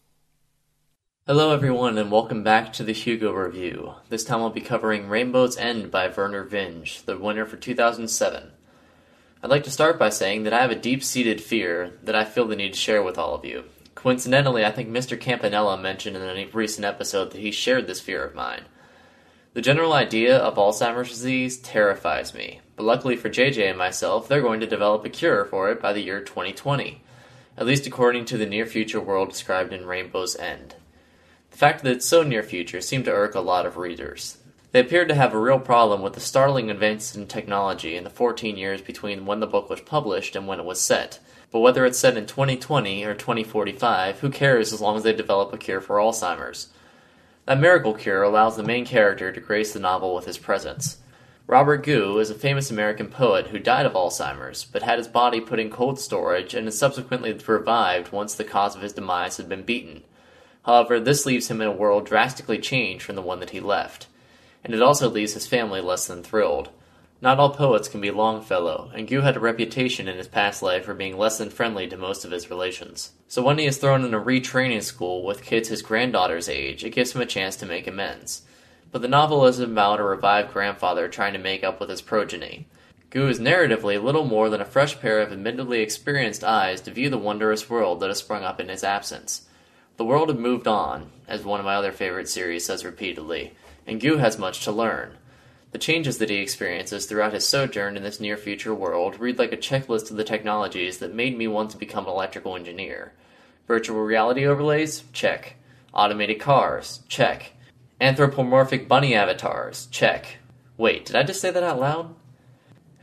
Hello everyone, and welcome back to the Hugo Review. This time I'll be covering Rainbow's End by Werner Vinge, the winner for two thousand seven. I'd like to start by saying that I have a deep-seated fear that I feel the need to share with all of you. Coincidentally, I think Mister Campanella mentioned in a recent episode that he shared this fear of mine. The general idea of Alzheimer's disease terrifies me, but luckily for J J and myself, they're going to develop a cure for it by the year twenty twenty, at least according to the near-future world described in Rainbow's End. The fact that it's so near future seemed to irk a lot of readers. They appeared to have a real problem with the startling advances in technology in the fourteen years between when the book was published and when it was set. But whether it's set in twenty twenty or twenty forty-five, who cares as long as they develop a cure for Alzheimer's? That miracle cure allows the main character to grace the novel with his presence. Robert Gu is a famous American poet who died of Alzheimer's, but had his body put in cold storage and is subsequently revived once the cause of his demise had been beaten. However, this leaves him in a world drastically changed from the one that he left. And it also leaves his family less than thrilled. Not all poets can be Longfellow, and Gu had a reputation in his past life for being less than friendly to most of his relations. So when he is thrown in a retraining school with kids his granddaughter's age, it gives him a chance to make amends. But the novel is about a revived grandfather trying to make up with his progeny. Gu is narratively little more than a fresh pair of admittedly experienced eyes to view the wondrous world that has sprung up in his absence. The world had moved on, as one of my other favorite series says repeatedly, and Gu has much to learn. The changes that he experiences throughout his sojourn in this near-future world read like a checklist of the technologies that made me want to become an electrical engineer. Virtual reality overlays? Check. Automated cars? Check. Anthropomorphic bunny avatars? Check. Wait, did I just say that out loud?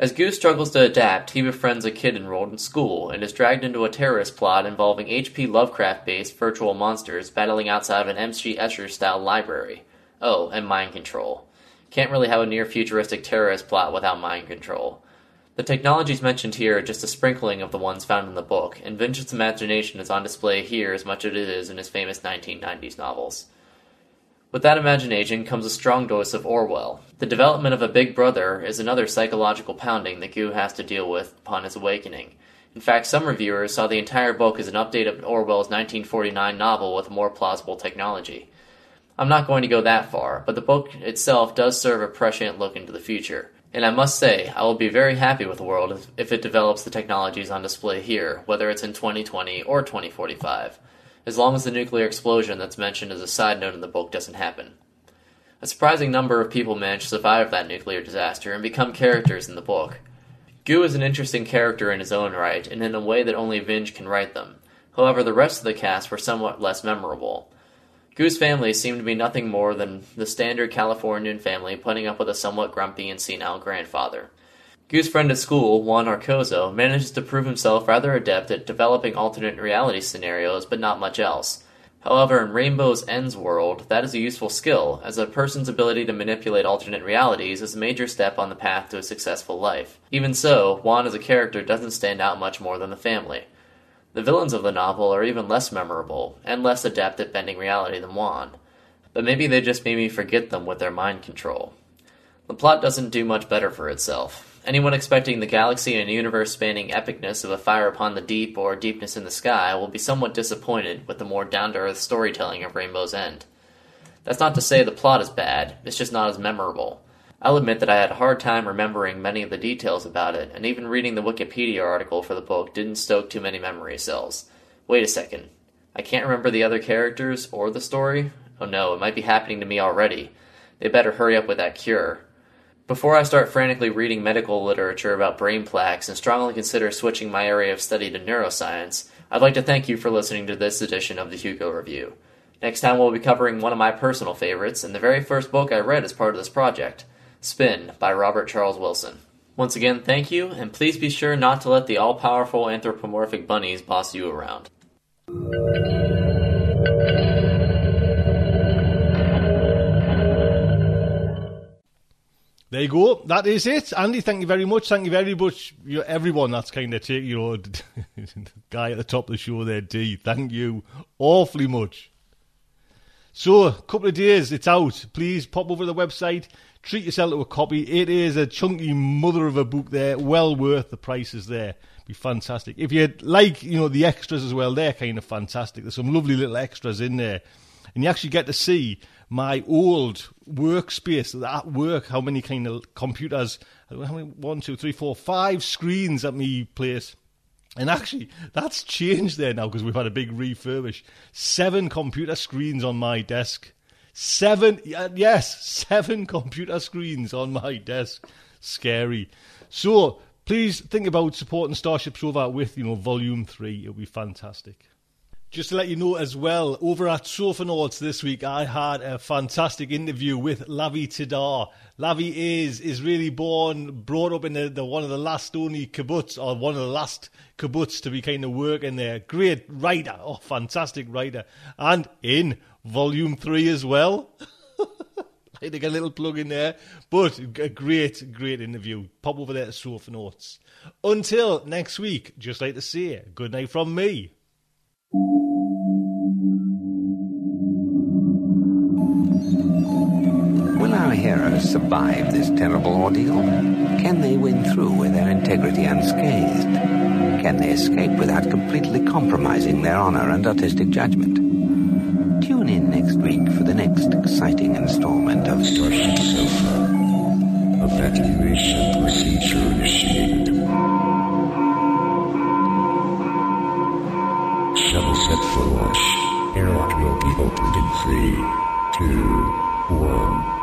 As Goose struggles to adapt, he befriends a kid enrolled in school and is dragged into a terrorist plot involving H P Lovecraft-based virtual monsters battling outside of an M C Escher-style library. Oh, and mind control. Can't really have a near-futuristic terrorist plot without mind control. The technologies mentioned here are just a sprinkling of the ones found in the book, and Vinge's imagination is on display here as much as it is in his famous nineteen nineties novels. With that imagination comes a strong dose of Orwell. The development of a big brother is another psychological pounding that Goo has to deal with upon his awakening. In fact, some reviewers saw the entire book as an update of Orwell's nineteen forty-nine novel with more plausible technology. I'm not going to go that far, but the book itself does serve a prescient look into the future. And I must say, I will be very happy with the world if, if it develops the technologies on display here, whether it's in twenty twenty or twenty forty-five. As long as the nuclear explosion that's mentioned as a side note in the book doesn't happen. A surprising number of people manage to survive that nuclear disaster and become characters in the book. Goo is an interesting character in his own right, and in a way that only Vinge can write them. However, the rest of the cast were somewhat less memorable. Goo's family seemed to be nothing more than the standard Californian family putting up with a somewhat grumpy and senile grandfather. Goo's friend at school, Juan Arcozo, manages to prove himself rather adept at developing alternate reality scenarios, but not much else. However, in Rainbow's End's world, that is a useful skill, as a person's ability to manipulate alternate realities is a major step on the path to a successful life. Even so, Juan as a character doesn't stand out much more than the family. The villains of the novel are even less memorable, and less adept at bending reality than Juan. But maybe they just made me forget them with their mind control. The plot doesn't do much better for itself. Anyone expecting the galaxy and universe-spanning epicness of A Fire Upon the Deep or Deepness in the Sky will be somewhat disappointed with the more down-to-earth storytelling of Rainbow's End. That's not to say the plot is bad, it's just not as memorable. I'll admit that I had a hard time remembering many of the details about it, and even reading the Wikipedia article for the book didn't stoke too many memory cells. Wait a second. I can't remember the other characters or the story? Oh no, it might be happening to me already. They better hurry up with that cure. Before I start frantically reading medical literature about brain plaques and strongly consider switching my area of study to neuroscience, I'd like to thank you for listening to this edition of the Hugo Review. Next time we'll be covering one of my personal favorites, and the very first book I read as part of this project, Spin by Robert Charles Wilson. Once again, thank you, and please be sure not to let the all-powerful anthropomorphic bunnies boss you around. There you go. That is it. Andy, thank you very much. Thank you very much. You know, everyone that's kind of take, you know, guy at the top of the show there, D. Thank you awfully much. So, a couple of days, it's out. Please pop over to the website. Treat yourself to a copy. It is a chunky mother of a book there. Well worth the prices there. Be fantastic. If you like, you know, the extras as well, they're kind of fantastic. There's some lovely little extras in there. And you actually get to see my old workspace at work, how many kind of computers, how many, one, two, three, four, five screens at me place. And actually, that's changed there now because we've had a big refurbish. Seven computer screens on my desk. Seven, yes, seven computer screens on my desk. Scary. So, please think about supporting Starship Sofa with, you know, Volume three. It'll be fantastic. Just to let you know as well, over at Sofanauts this week, I had a fantastic interview with Lavi Tidar. Lavi is is really born, brought up in the, the one of the last only kibbutz, or one of the last kibbutz to be kind of working there. Great writer, oh, fantastic writer. And in Volume three as well. I think a little plug in there. But a great, great interview. Pop over there to Sofanauts. Until next week, just like to say, good night from me. Will our heroes survive this terrible ordeal? Can they win through with their integrity unscathed? Can they escape without completely compromising their honor and artistic judgment? Tune in next week for the next exciting installment of Starship Sofa. Evacuation procedure initiated. Shuttle set for launch. Airlock will be opened in three, two, one.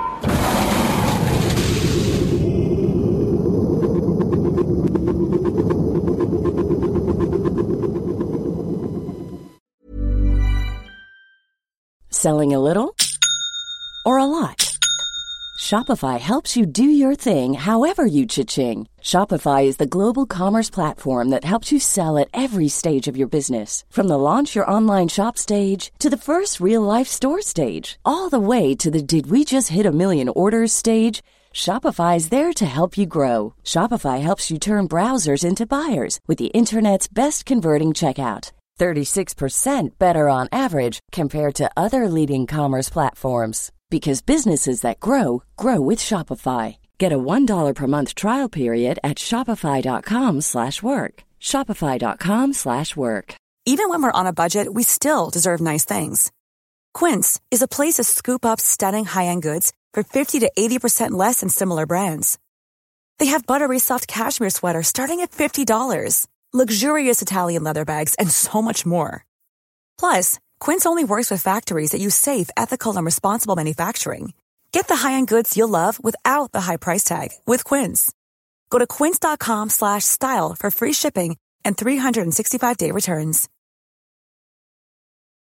Selling a little or a lot? Shopify helps you do your thing however you cha-ching. Shopify is the global commerce platform that helps you sell at every stage of your business. From the launch your online shop stage to the first real-life store stage, all the way to the did we just hit a million orders stage. Shopify is there to help you grow. Shopify helps you turn browsers into buyers with the internet's best converting checkout. thirty-six percent better on average compared to other leading commerce platforms. Because businesses that grow, grow with Shopify. Get a one dollar per month trial period at shopify.com slash work. Shopify.com slash work. Even when we're on a budget, we still deserve nice things. Quince is a place to scoop up stunning high-end goods for fifty to eighty percent less than similar brands. They have buttery soft cashmere sweaters starting at fifty dollars, luxurious Italian leather bags, and so much more. Plus, Quince only works with factories that use safe, ethical, and responsible manufacturing. Get the high-end goods you'll love without the high price tag with Quince. Go to quince.com slash style for free shipping and three sixty-five day returns.